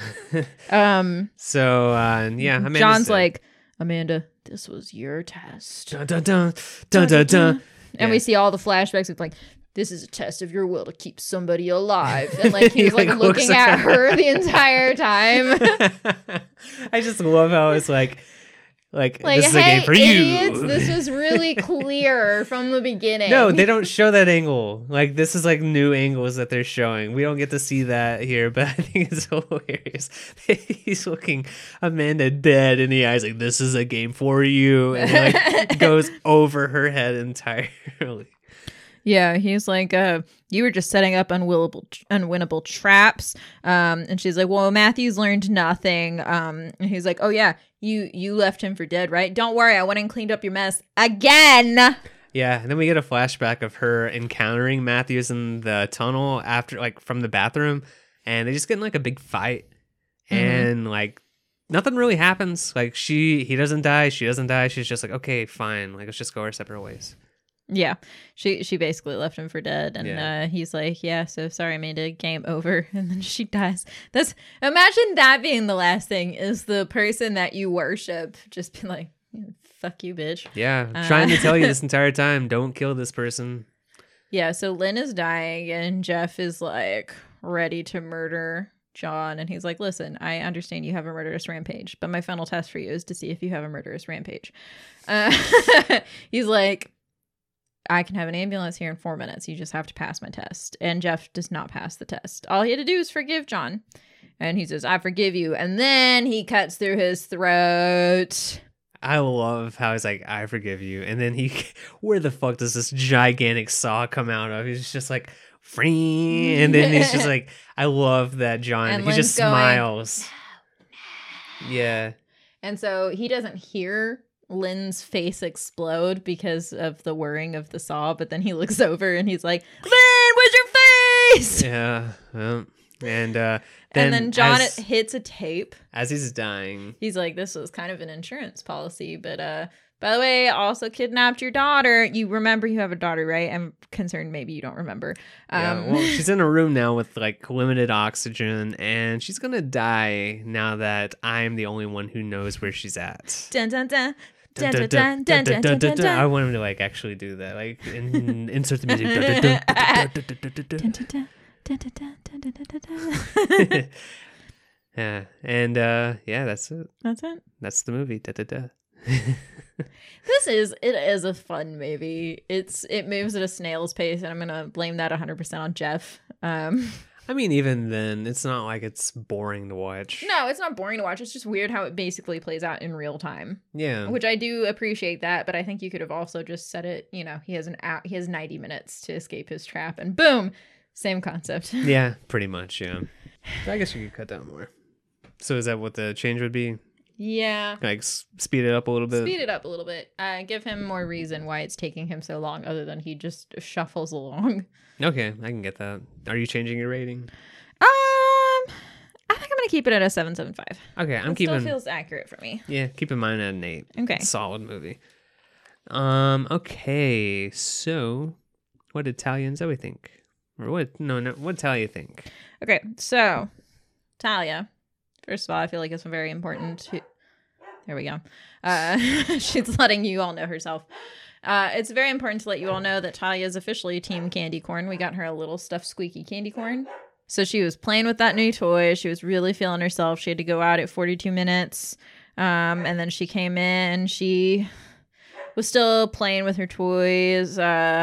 So, yeah. Amanda's John's like, Amanda, this was your test. Dun, dun, dun, dun, dun, dun. And we see all the flashbacks of like, this is a test of your will to keep somebody alive. And like he's like looking at her the entire time. I just love how it's like this is a game for idiots, you. This was really clear from the beginning. No, they don't show that angle. Like this is like new angles that they're showing. We don't get to see that here, but I think it's hilarious. He's looking Amanda dead in the eyes like, this is a game for you. And like goes over her head entirely. Yeah, he's like, you were just setting up unwinnable traps. And she's like, well, Matthew's learned nothing. And he's like, oh yeah, you left him for dead, right? Don't worry, I went and cleaned up your mess again. Yeah, and then we get a flashback of her encountering Matthews in the tunnel after, like, from the bathroom, and they just get in like a big fight, and like nothing really happens. Like he doesn't die, she doesn't die. She's just like, okay, fine, like let's just go our separate ways. Yeah, she basically left him for dead, and he's like, yeah, so sorry, Amanda, game over, and then she dies. Imagine that being the last thing, is the person that you worship just be like, fuck you, bitch. Yeah, trying to tell you this entire time, don't kill this person. Yeah, so Lynn is dying, and Jeff is like ready to murder John, and he's like, listen, I understand you have a murderous rampage, but my final test for you is to see if you have a murderous rampage. He's like, I can have an ambulance here in 4 minutes. You just have to pass my test. And Jeff does not pass the test. All he had to do is forgive John. And he says, I forgive you. And then he cuts through his throat. I love how he's like, I forgive you. And then where the fuck does this gigantic saw come out of? He's just like, free, and then he's just like, I love that John. And He Lynn's just going, smiles. Yeah. And so he doesn't hear Lynn's face explode because of the whirring of the saw, but then he looks over and he's like, Lynn, where's your face? Yeah. Well, and then John as, hits a tape. as he's dying. He's like, this was kind of an insurance policy, but by the way, I also kidnapped your daughter. You remember you have a daughter, right? I'm concerned maybe you don't remember. Yeah, well, she's in a room now with like limited oxygen, and she's gonna die now that I'm the only one who knows where she's at. Dun, dun, dun. Dun, Dun, dun, dun, dun, dun, dun, dun, dun. I want him to like actually do that, like insert the music. Dun, dun, dun, dun, dun, dun, dun, dun, dun, dun. Yeah, and yeah, that's it. That's it. That's the movie. It is a fun movie. It moves at a snail's pace, and I'm gonna blame that 100% on Jeff. I mean, even then, it's not like it's boring to watch. No, it's not boring to watch. It's just weird how it basically plays out in real time. Yeah. Which I do appreciate that, but I think you could have also just said it, he has 90 minutes to escape his trap, and boom, same concept. Yeah, pretty much, yeah. I guess you could cut down more. So is that what the change would be? Yeah. Like speed it up a little bit? Speed it up a little bit. Give him more reason why it's taking him so long, other than he just shuffles along. Okay, I can get that. Are you changing your rating? I think I'm gonna keep it at a 7.75. Okay, I'm It keeping. still feels accurate for me. Yeah, keeping mine at an 8. Okay. Solid movie. Okay, so what did Talia and Zoe think? Or what? No, what did Talia think? Okay, so Talia, first of all, I feel like it's very important. There we go. She's letting you all know herself. It's very important to let you all know that Talia is officially Team Candy Corn. We got her a little stuffed squeaky candy corn. So she was playing with that new toy. She was really feeling herself. She had to go out at 42 minutes. And then she came in. She was still playing with her toys.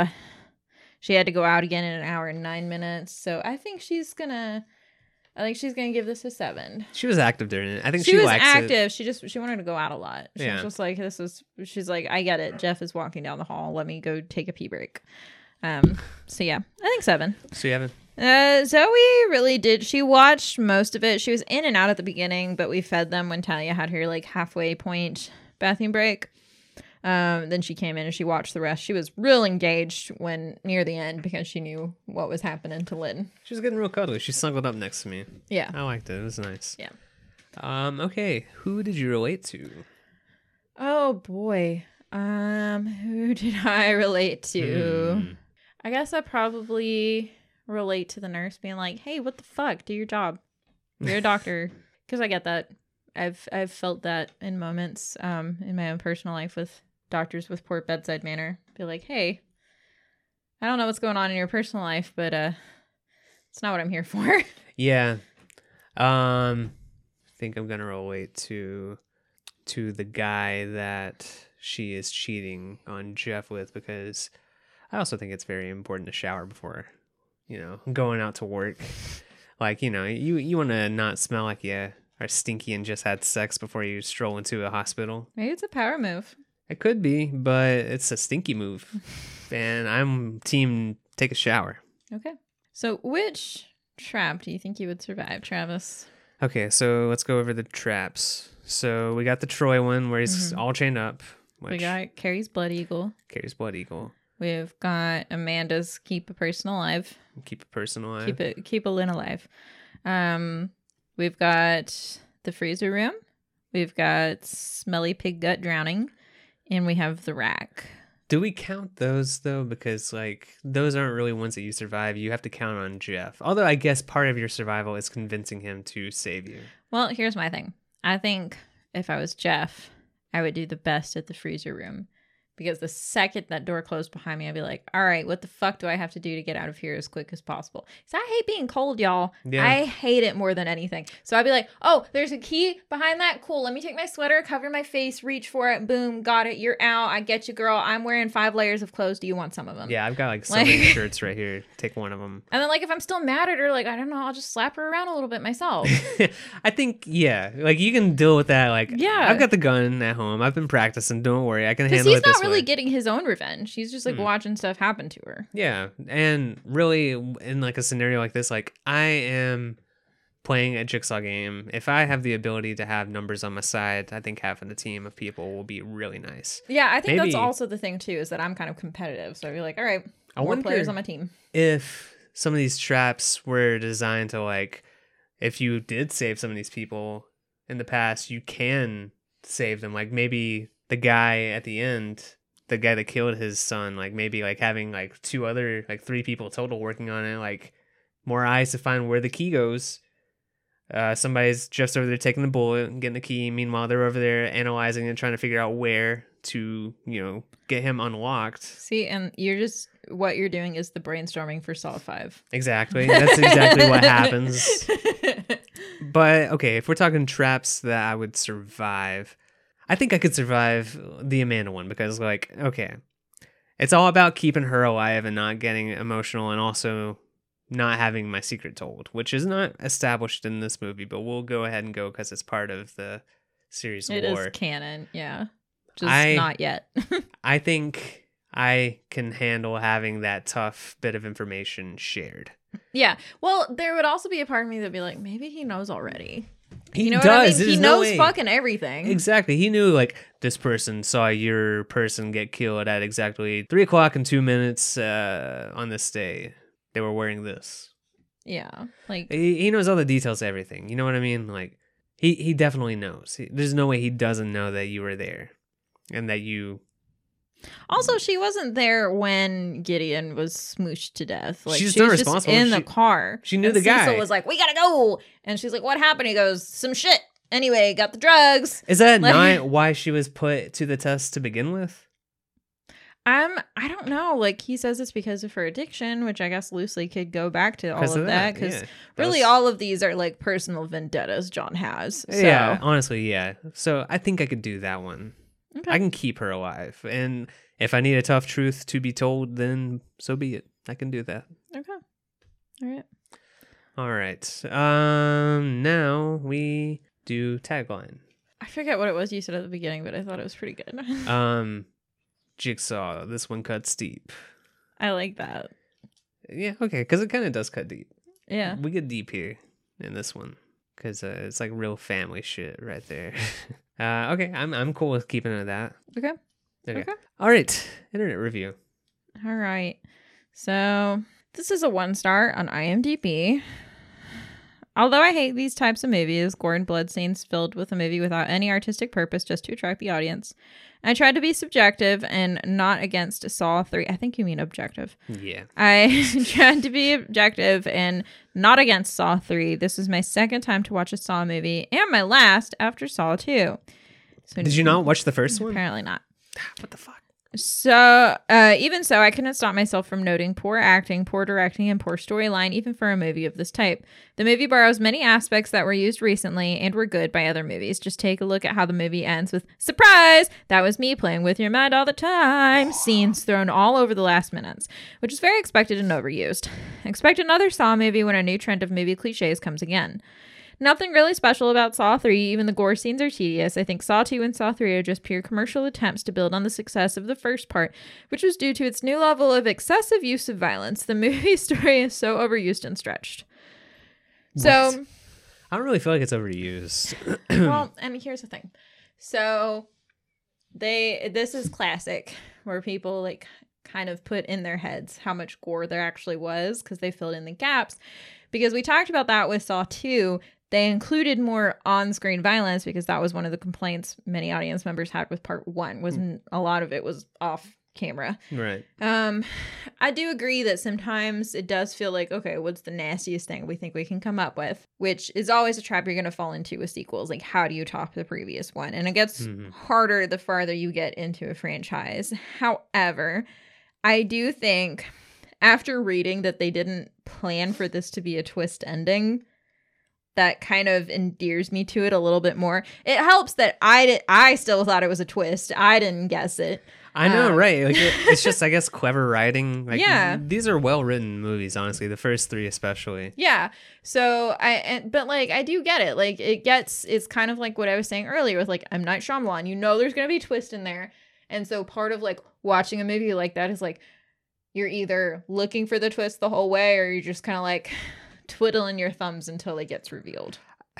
She had to go out again in an hour and 9 minutes. So I think she's gonna give this a 7. She was active during it. I think She was likes active. it. She wanted to go out a lot. She was Yeah. just like, she's like, I get it. Jeff is walking down the hall. Let me go take a pee break. So yeah, I think 7. So you haven't? Zoe really did. She watched most of it. She was in and out at the beginning, but we fed them when Talia had her like halfway point bathroom break. Then she came in and she watched the rest. She was real engaged when near the end because she knew what was happening to Lynn. She was getting real cuddly. She snuggled up next to me. Yeah. I liked it. It was nice. Yeah. Okay. Who did you relate to? Oh boy. Who did I relate to? I guess I probably relate to the nurse being like, "Hey, what the fuck? Do your job. You're a doctor." Because I get that. I've felt that in moments in my own personal life with doctors with poor bedside manner. Be like, "Hey, I don't know what's going on in your personal life, but it's not what I'm here for." Yeah. I think I'm gonna relate to the guy that she is cheating on Jeff with, because I also think it's very important to shower before, going out to work. Like, you want to not smell like you are stinky and just had sex before you stroll into a hospital. Maybe it's a power move. It could be, but it's a stinky move. And I'm team take a shower. Okay. So which trap do you think you would survive, Travis? Okay, so let's go over the traps. So we got the Troy one where he's all chained up. We got Carrie's Blood Eagle. Carrie's Blood Eagle. We've got Amanda's Keep a Person Alive. Keep a person alive. Keep a Lynn alive. We've got the freezer room. We've got Smelly Pig Gut Drowning. And we have the rack. Do we count those, though? Because, those aren't really ones that you survive. You have to count on Jeff. Although, I guess part of your survival is convincing him to save you. Well, here's my thing. I think if I was Jeff, I would do the best at the freezer room. Because the second that door closed behind me, I'd be like, all right, what the fuck do I have to do to get out of here as quick as possible? Because I hate being cold, y'all. Yeah. I hate it more than anything. So I'd be like, oh, there's a key behind that. Cool. Let me take my sweater, cover my face, reach for it. Boom. Got it. You're out. I get you, girl. I'm wearing 5 layers of clothes. Do you want some of them? Yeah, I've got so many shirts right here. Take one of them. And then if I'm still mad at her, I don't know, I'll just slap her around a little bit myself. I think, yeah. You can deal with that. Yeah. I've got the gun at home. I've been practicing. Don't worry. I can Because handle he's it this not really getting his own revenge. He's just like watching stuff happen to her. Yeah, and really in like a scenario like this, like I am playing a jigsaw game. If I have the ability to have numbers on my side, I think having a team of people will be really nice. Yeah, I think that's also the thing too, is that I'm kind of competitive. So I'd be like, all right, more players on my team. If some of these traps were designed to like, if you did save some of these people in the past, you can save them. Like maybe the guy at the end, the guy that killed his son, like maybe like having like three people total working on it, like more eyes to find where the key goes. Somebody's just over there taking the bullet and getting the key. Meanwhile, they're over there analyzing and trying to figure out where to, get him unlocked. See, and what you're doing is the brainstorming for Saw 5. Exactly. That's exactly what happens. But, okay, if we're talking traps that I would survive, I think I could survive the Amanda one because, like, okay, it's all about keeping her alive and not getting emotional and also not having my secret told, which is not established in this movie, but we'll go ahead and go because it's part of the series lore. It is canon, yeah. Just not yet. I think I can handle having that tough bit of information shared. Yeah. Well, there would also be a part of me that'd be like, maybe he knows already. He does. What I mean? He knows fucking everything. Exactly. He knew, like, this person saw your person get killed at exactly 3:02 on this day. They were wearing this. Yeah. Like, he knows all the details to everything. You know what I mean? Like, he definitely knows. There's no way he doesn't know that you were there and that you... Also, she wasn't there when Gideon was smooshed to death. Like, she's she was responsible. Just in the car. She knew the guy. Cecil was like, "We gotta go," and she's like, "What happened?" He goes, "Some shit. Anyway, got the drugs." Is that not why she was put to the test to begin with? I don't know. Like, he says it's because of her addiction, which I guess loosely could go back to all of that. Because really, all of these are like personal vendettas John has. So. Yeah, honestly, yeah. So I think I could do that one. Okay. I can keep her alive. And if I need a tough truth to be told, then so be it. I can do that. Okay. All right. All right. Now we do tagline. I forget what it was you said at the beginning, but I thought it was pretty good. Jigsaw, this one cuts deep. I like that. Yeah, okay, because it kind of does cut deep. Yeah. We get deep here in this one because it's like real family shit right there. Okay, I'm cool with keeping it at that. Okay. All right, internet review. All right. So this is a 1-star on IMDb. Although I hate these types of movies, gore and blood scenes filled with a movie without any artistic purpose just to attract the audience, I tried to be subjective and not against Saw 3. I think you mean objective. Yeah. I tried to be objective and not against Saw 3. This is my second time to watch a Saw movie and my last after Saw 2. So did you not watch the first one? Apparently not. What the fuck? So, even so, I couldn't stop myself from noting poor acting, poor directing, and poor storyline, even for a movie of this type. The movie borrows many aspects that were used recently and were good by other movies. Just take a look at how the movie ends with, "Surprise! That was me playing with your mind all the time," scenes thrown all over the last minutes, which is very expected and overused. Expect another Saw movie when a new trend of movie cliches comes again. Nothing really special about Saw 3, even the gore scenes are tedious. I think Saw 2 and Saw 3 are just pure commercial attempts to build on the success of the first part, which was due to its new level of excessive use of violence. The movie story is so overused and stretched. What? So, I don't really feel like it's overused. Well, and here's the thing. So, this is classic, where people like kind of put in their heads how much gore there actually was, because they filled in the gaps. Because we talked about that with Saw 2. They included more on-screen violence because that was one of the complaints many audience members had with part 1. Wasn't a lot of it was off camera. Right. I do agree that sometimes it does feel like, okay, what's the nastiest thing we think we can come up with? Which is always a trap you're going to fall into with sequels. Like, how do you top the previous one? And it gets harder the farther you get into a franchise. However, I do think after reading that they didn't plan for this to be a twist ending, that kind of endears me to it a little bit more. It helps that I still thought it was a twist. I didn't guess it. I know, right? Like it's just, I guess, clever writing. Like, yeah, these are well-written movies, honestly. The first 3 especially. Yeah. So but like I do get it. Like it's kind of like what I was saying earlier with like M. Night Shyamalan. You know, there's gonna be a twist in there, And so part of like watching a movie like that is like you're either looking for the twist the whole way or you're just kind of like twiddling your thumbs until it gets revealed.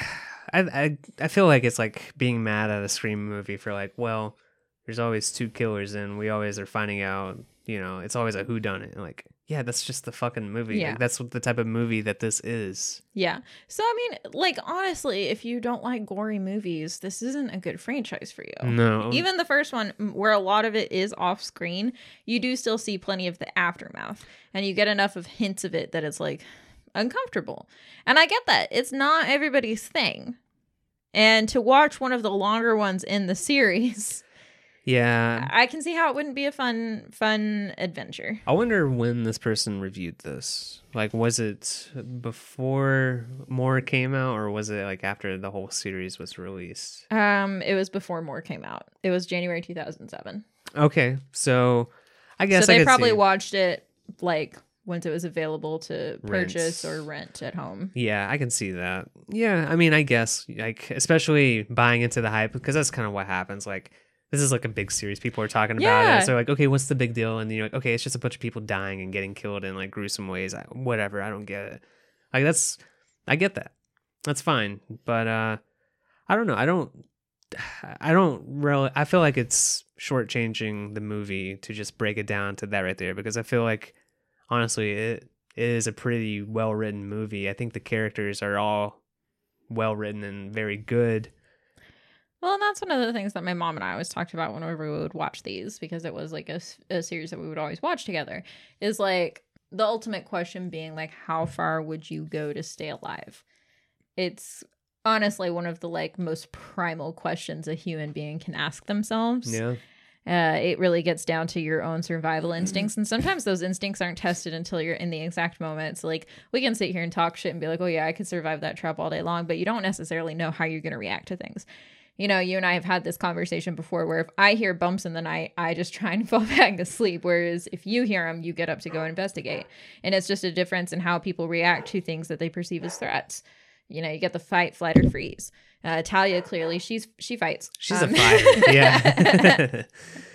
I feel like it's like being mad at a Scream movie for like, well, there's always two killers and we always are finding out, you know, it's always a whodunit. Like, yeah, that's just the fucking movie. Yeah. Like, that's what the type of movie that this is. Yeah. So, I mean, like, honestly, if you don't like gory movies, this isn't a good franchise for you. No. Even the first one, where a lot of it is off screen, you do still see plenty of the aftermath. And you get enough of hints of it that it's, like, uncomfortable. And I get that. It's not everybody's thing. And to watch one of the longer ones in the series... Yeah. I can see how it wouldn't be a fun adventure. I wonder when this person reviewed this. Like, was it before more came out, or was it like after the whole series was released? It was before more came out. It was January 2007. Okay, so I guess so I they could probably see. watched it like once it was available to purchase Rent. or rent at home. Yeah, I can see that. Yeah, I mean, I guess like especially buying into the hype because that's kind of what happens. Like, this is like a big series. People are talking about Yeah. it. So like, okay, what's the big deal? And you're like, okay, it's just a bunch of people dying and getting killed in like gruesome ways. Whatever, I don't get it. Like I get that. That's fine. But I don't know. I don't really. I feel like it's shortchanging the movie to just break it down to that right there because I feel like honestly it is a pretty well written movie. I think the characters are all well written and very good. Well, and that's one of the things that my mom and I always talked about whenever we would watch these, because it was like a series that we would always watch together, is like the ultimate question being like, how far would you go to stay alive? It's honestly one of the like most primal questions a human being can ask themselves. Yeah. It really gets down to your own survival instincts. And sometimes those instincts aren't tested until you're in the exact moment. So like we can sit here and talk shit and be like, oh yeah, I could survive that trap all day long, but you don't necessarily know how you're going to react to things. You know, you and I have had this conversation before where if I hear bumps in the night, I just try and fall back asleep. Whereas if you hear them, you get up to go investigate. And it's just a difference in how people react to things that they perceive as threats. You know, you get the fight, flight, or freeze. Talia, clearly, she fights. She's a fighter. Yeah.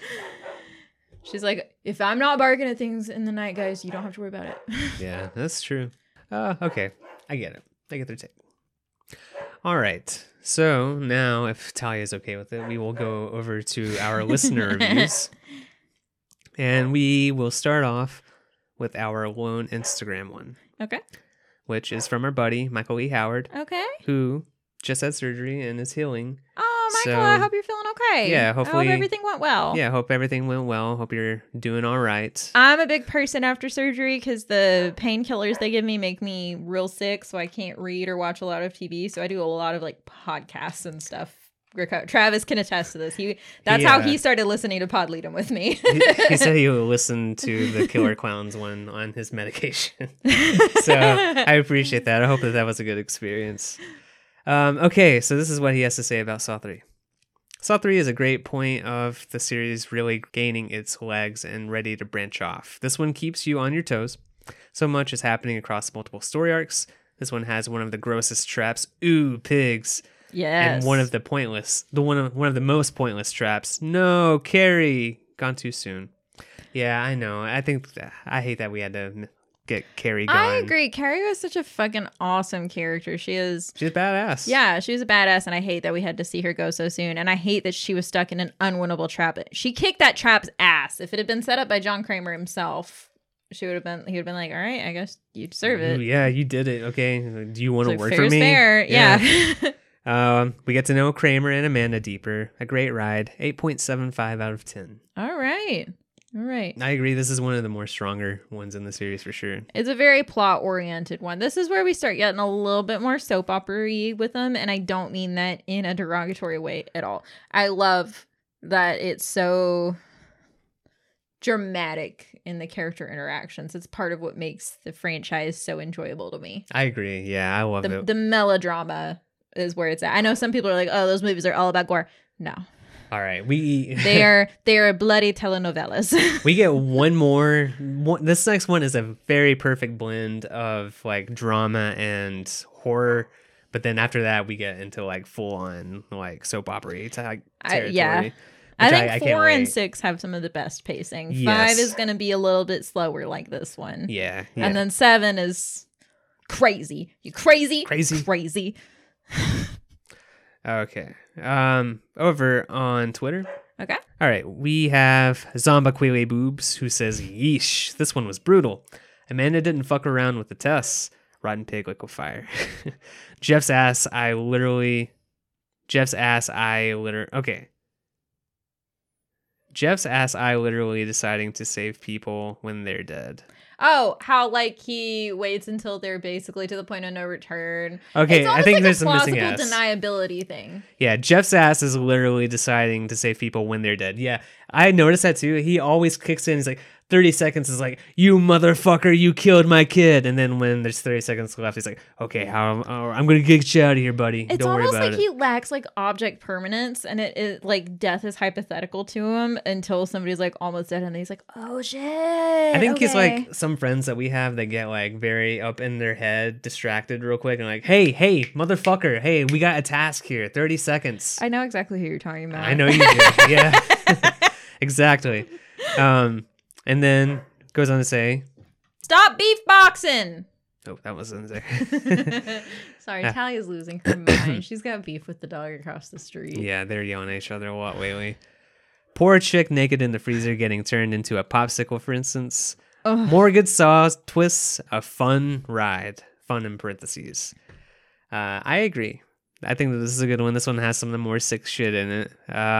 She's like, if I'm not barking at things in the night, guys, you don't have to worry about it. Yeah, that's true. Okay. I get it. I get their take. All right. So now, if Talia's okay with it, we will go over to our listener reviews. And we will start off with our lone Instagram one, Okay. which is from our buddy, Michael E. Howard, Okay. who just had surgery and is healing. Oh, Michael, So- I hope you're feeling okay. Yeah, I hopefully- hope everything went well. Yeah, hope everything went well. Hope you're doing all right. I'm a big person after surgery because the painkillers they give me make me real sick, so I can't read or watch a lot of TV. So I do a lot of like podcasts and stuff. Travis can attest to this. That's how he started listening to Podleadum with me. He said he would listen to the Killer Clowns one on his medication. So I appreciate that. I hope that was a good experience. Okay, so this is what he has to say about Saw 3. Saw 3 is a great point of the series really gaining its legs and ready to branch off. This one keeps you on your toes. So much is happening across multiple story arcs. This one has one of the grossest traps. Ooh, pigs. Yes. And one of the most pointless traps. No, Carrie. Gone too soon. Yeah, I know. I hate that we had to get Carrie gone. I agree. Carrie was such a fucking awesome character. She's badass. Yeah, she was a badass, and I hate that we had to see her go so soon. And I hate that she was stuck in an unwinnable trap. She kicked that trap's ass. If it had been set up by John Kramer himself, he would have been like, all right, I guess you deserve it. Ooh, yeah, you did it. Okay. Do you want to It's like, work for fair's me? fair. Yeah. We get to know Kramer and Amanda deeper. A great ride. 8.75 out of 10. All right. I agree. This is one of the more stronger ones in the series for sure. It's a very plot oriented one. This is where we start getting a little bit more soap opera-y with them, and I don't mean that in a derogatory way at all. I love that it's so dramatic in the character interactions. It's part of what makes the franchise so enjoyable to me. I agree. Yeah, I love it. The melodrama is where it's at. I know some people are like, oh, those movies are all about gore. No. All right. They are bloody telenovelas. We get one more. This next one is a very perfect blend of like drama and horror. But then after that, we get into like full on like soap opera type territory. Yeah. I which think can't 4 and wait. 6 have some of the best pacing. 5 Yes. is going to be a little bit slower like this one. Yeah. And then 7 is crazy. You crazy? Crazy. Crazy. Okay. Over on Twitter. Okay. All right. We have Zombaquile Boobs who says, yeesh, this one was brutal. Amanda didn't fuck around with the tests. Rotten pig liquefier. Jeff's ass, I literally. Okay. Jeff's ass, I literally deciding to save people when they're dead. Oh, how like he waits until they're basically to the point of no return. Okay, It's I almost think like there's a some missing plausible ass. deniability thing. Yeah, Jeff's ass is literally deciding to save people when they're dead. Yeah, I noticed that too. He always kicks in. He's like, 30 seconds is like, you motherfucker, you killed my kid. And then when there's 30 seconds left, he's like, okay, I'm going to get you out of here, buddy. It's Don't worry almost about like it. he lacks like object permanence, and it like death is hypothetical to him until somebody's like almost dead, and he's like, oh shit. I think he's okay. like some friends that we have that get like very up in their head, distracted real quick, and like, hey, motherfucker, hey, we got a task here, 30 seconds. I know exactly who you're talking about. I know you do. Yeah, exactly. And then goes on to say, Stop beef boxing. oh, that wasn't there. Sorry, Talia's losing her mind. She's got beef with the dog across the street. Yeah, they're yelling at each other a lot lately. Poor chick naked in the freezer getting turned into a popsicle, for instance. Ugh. More good saw twists, a fun ride. Fun in parentheses. I agree. I think that this is a good one. This one has some of the more sick shit in it.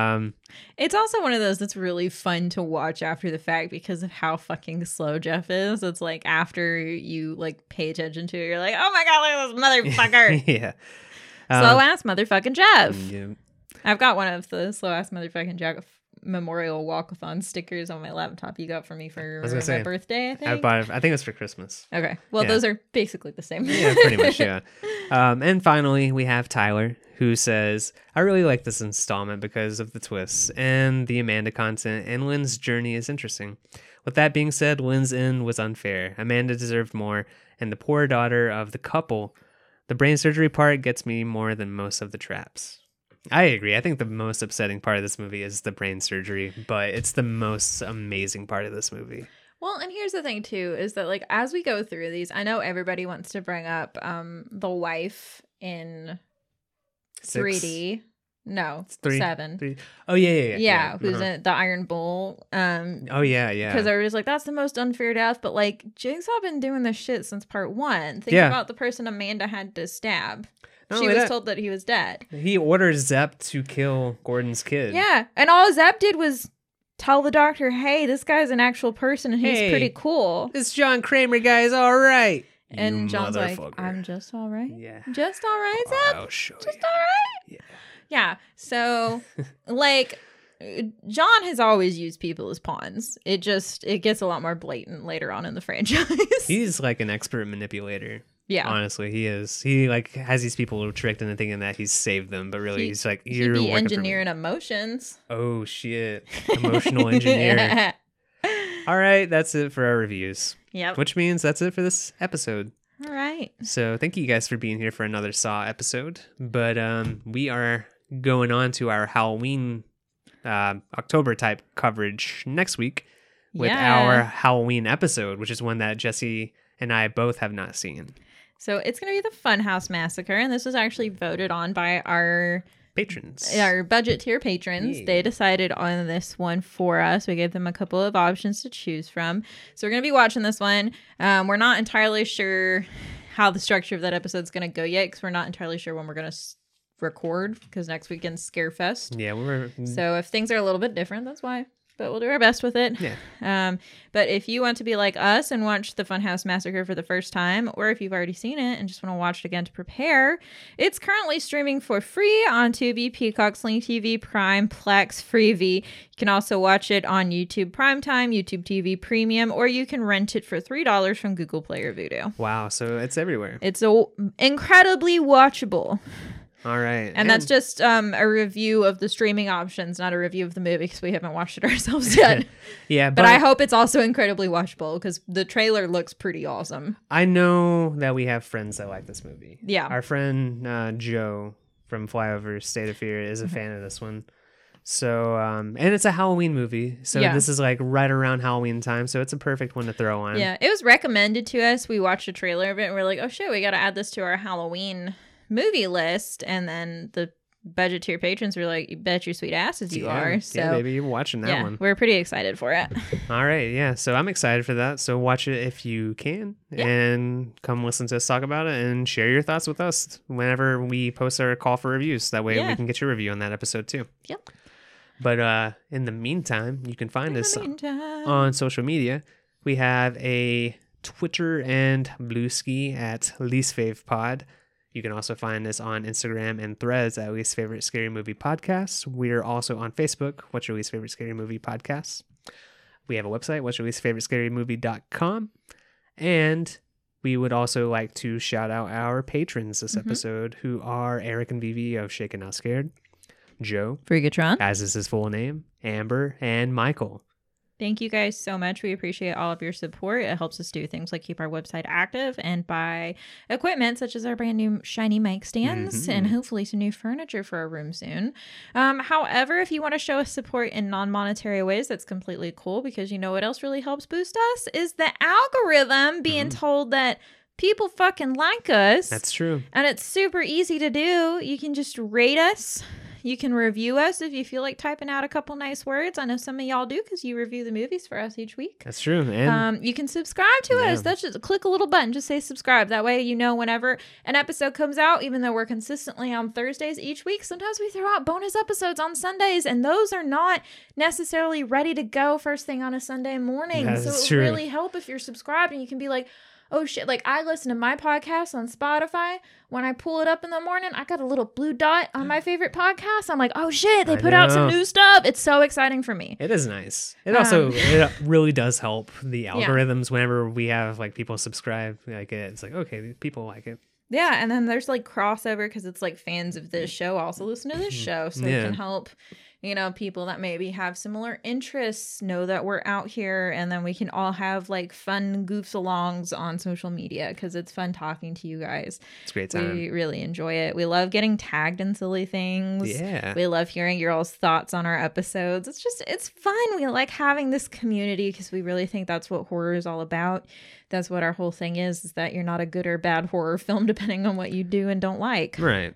It's also one of those that's really fun to watch after the fact because of how fucking slow Jeff is. It's like after you like pay attention to it, you're like, oh my god, look at this motherfucker. Yeah. Slow ass motherfucking Jeff. Yeah. I've got one of the slow ass motherfucking Jeff memorial walkathon stickers on my laptop you got for me for was gonna my say, birthday, I I think. bought it, I think it was for Christmas. Okay. Well, Yeah. those are basically the same. Yeah, pretty much, yeah. And finally, we have Tyler, who says, I really like this installment because of the twists and the Amanda content, and Lynn's journey is interesting. With that being said, Lynn's end was unfair. Amanda deserved more, and the poor daughter of the couple. The brain surgery part gets me more than most of the traps. I agree. I think the most upsetting part of this movie is the brain surgery, but it's the most amazing part of this movie. Well, and here's the thing too, is that like as we go through these, I know everybody wants to bring up the wife in 3D. No, Three. 7. Three. Oh, yeah. Yeah, who's Uh-huh. in the Iron Bull. Oh, yeah. Because everybody's like, that's the most unfair death. But like, Jigsaw been doing this shit since part 1. Think Yeah. about the person Amanda had to stab. Not She only was that, told that he was dead. he orders Zepp to kill Gordon's kid. Yeah, and all Zepp did was tell the doctor, hey, this guy's an actual person and he's Hey. pretty cool. This John Kramer guy is all right. And You John's like, motherfucker. I'm just all right. Yeah. Just all right, Zepp? I'll show Just you. all right? Yeah. Yeah. So, like, John has always used people as pawns. It gets a lot more blatant later on in the franchise. He's like an expert manipulator. yeah. Honestly, he is. He like has these people tricked into thinking that he's saved them, but really he's like, He'd you're be working for me. engineering emotions. Oh shit. Emotional engineer. All right, that's it for our reviews. Yep. Which means that's it for this episode. All right. So thank you guys for being here for another Saw episode. But we are going on to our Halloween October type coverage next week with Yeah. our Halloween episode, which is one that Jesse and I both have not seen. So it's going to be the Funhouse Massacre, and this was actually voted on by our Patrons. budget tier patrons. Yeah. They decided on this one for us. We gave them a couple of options to choose from. So we're going to be watching this one. We're not entirely sure how the structure of that episode's going to go yet because we're not entirely sure when we're going to record because next weekend's Scarefest. Yeah, we're So if things are a little bit different, that's why. But we'll do our best with it. yeah. But if you want to be like us and watch the Funhouse Massacre for the first time, or if you've already seen it and just want to watch it again to prepare, it's currently streaming for free on Tubi, Peacock, Sling TV, Prime, Plex, Freevee. You can also watch it on YouTube Primetime, YouTube TV Premium, or you can rent it for $3 from Google Play or Vudu. Wow, so it's everywhere. It's incredibly watchable. All right. And that's just a review of the streaming options, not a review of the movie because we haven't watched it ourselves yet. yeah, But I hope it's also incredibly watchable because the trailer looks pretty awesome. I know that we have friends that like this movie. Yeah. Our friend Joe from Flyover State of Fear is a fan of this one. So, and it's a Halloween movie. So Yeah. this is like right around Halloween time. So it's a perfect one to throw on. Yeah, it was recommended to us. We watched a trailer of it and we're like, oh shit, we got to add this to our Halloween movie list. And then the budget tier patrons were like, you bet your sweet asses you are. So yeah, maybe you're watching that one. we're pretty excited for it. All right, yeah. So I'm excited for that. So watch it if you can, and come listen to us talk about it and share your thoughts with us whenever we post our call for reviews. That way we can get your review on that episode too. Yep. But in the meantime, you can find us on social media. We have a Twitter and Bluesky at Least Fave Pod. You can also find us on Instagram and Threads at Least Favorite Scary Movie Podcast. We're also on Facebook, What's Your Least Favorite Scary Movie Podcast. We have a website, What's Your Least Favorite Scary Movie.com. And we would also like to shout out our patrons this episode, who are Eric and Vivi of Shaken Not Scared, Joe, Frigatron, as is his full name, Amber, and Michael. Thank you guys so much. We appreciate all of your support. It helps us do things like keep our website active and buy equipment such as our brand new shiny mic stands and hopefully some new furniture for our room soon. However, if you want to show us support in non-monetary ways, that's completely cool, because you know what else really helps boost us is the algorithm being told that people fucking like us. That's true. And it's super easy to do. You can just rate us. You can review us if you feel like typing out a couple nice words. I know some of y'all do because you review the movies for us each week. That's true. And you can subscribe to us. That's just click a little button. Just say subscribe. That way you know whenever an episode comes out, even though we're consistently on Thursdays each week, sometimes we throw out bonus episodes on Sundays, and those are not necessarily ready to go first thing on a Sunday morning. That's so it true. would really help if you're subscribed and you can be like, oh shit, like I listen to my podcast on Spotify. When I pull it up in the morning, I got a little blue dot on my favorite podcast. I'm like, oh shit, they put out some new stuff. It's so exciting for me. It is nice. It also it really does help the algorithms whenever we have like people subscribe. Like it's like, okay, people like it. Yeah, and then there's like crossover because it's like fans of this show also listen to this show. So it can help, you know, people that maybe have similar interests know that we're out here, and then we can all have like fun goofs alongs on social media because it's fun talking to you guys. It's a great time. We really enjoy it. We love getting tagged in silly things. Yeah. We love hearing your all's thoughts on our episodes. It's fun. We like having this community because we really think that's what horror is all about. That's what our whole thing is that you're not a good or bad horror film depending on what you do and don't like. Right.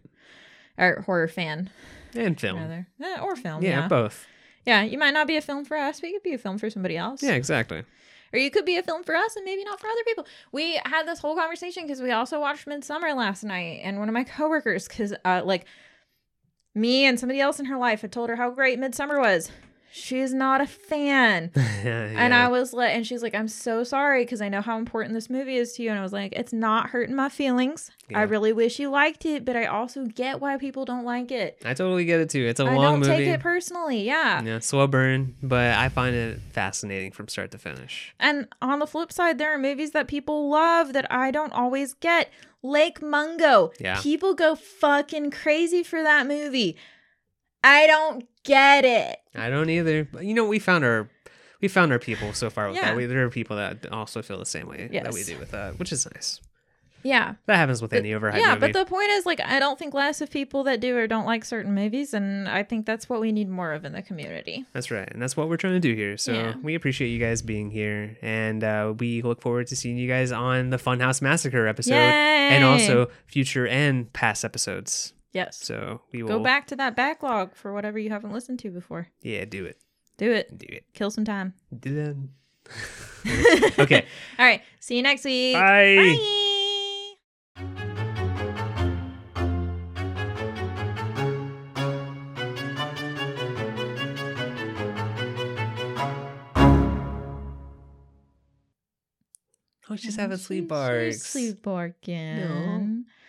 Or horror fan. And film. Rather. Or film, Yeah, both. Yeah, you might not be a film for us, but you could be a film for somebody else. Yeah, exactly. Or you could be a film for us and maybe not for other people. We had this whole conversation because we also watched Midsommar last night, and one of my coworkers, because like me and somebody else in her life had told her how great Midsommar was. She's not a fan. And I was like, and she's like, I'm so sorry because I know how important this movie is to you. And I was like, it's not hurting my feelings. I really wish you liked it, but I also get why people don't like it. I totally get it too. It's a long movie. I don't take it personally. Yeah, slow burn, but I find it fascinating from start to finish. And on the flip side, there are movies that people love that I don't always get. Lake Mungo. Yeah. People go fucking crazy for that movie. I don't get it. I don't either. But, you know, we found our people so far with that. There are people that also feel the same way that we do with that, which is nice. Yeah. That happens with any overhyped movie. But the point is, like, I don't think less of people that do or don't like certain movies, and I think that's what we need more of in the community. That's right. And that's what we're trying to do here. So we appreciate you guys being here, and we look forward to seeing you guys on the Funhouse Massacre episode. Yay! And also future and past episodes. Yes. So we will go back to that backlog for whatever you haven't listened to before. Yeah, do it. Do it. Do it. Kill some time. Do that. Okay. All right. See you next week. Bye. Bye. Oh, she's having sleep barks. She's sleep barking. No.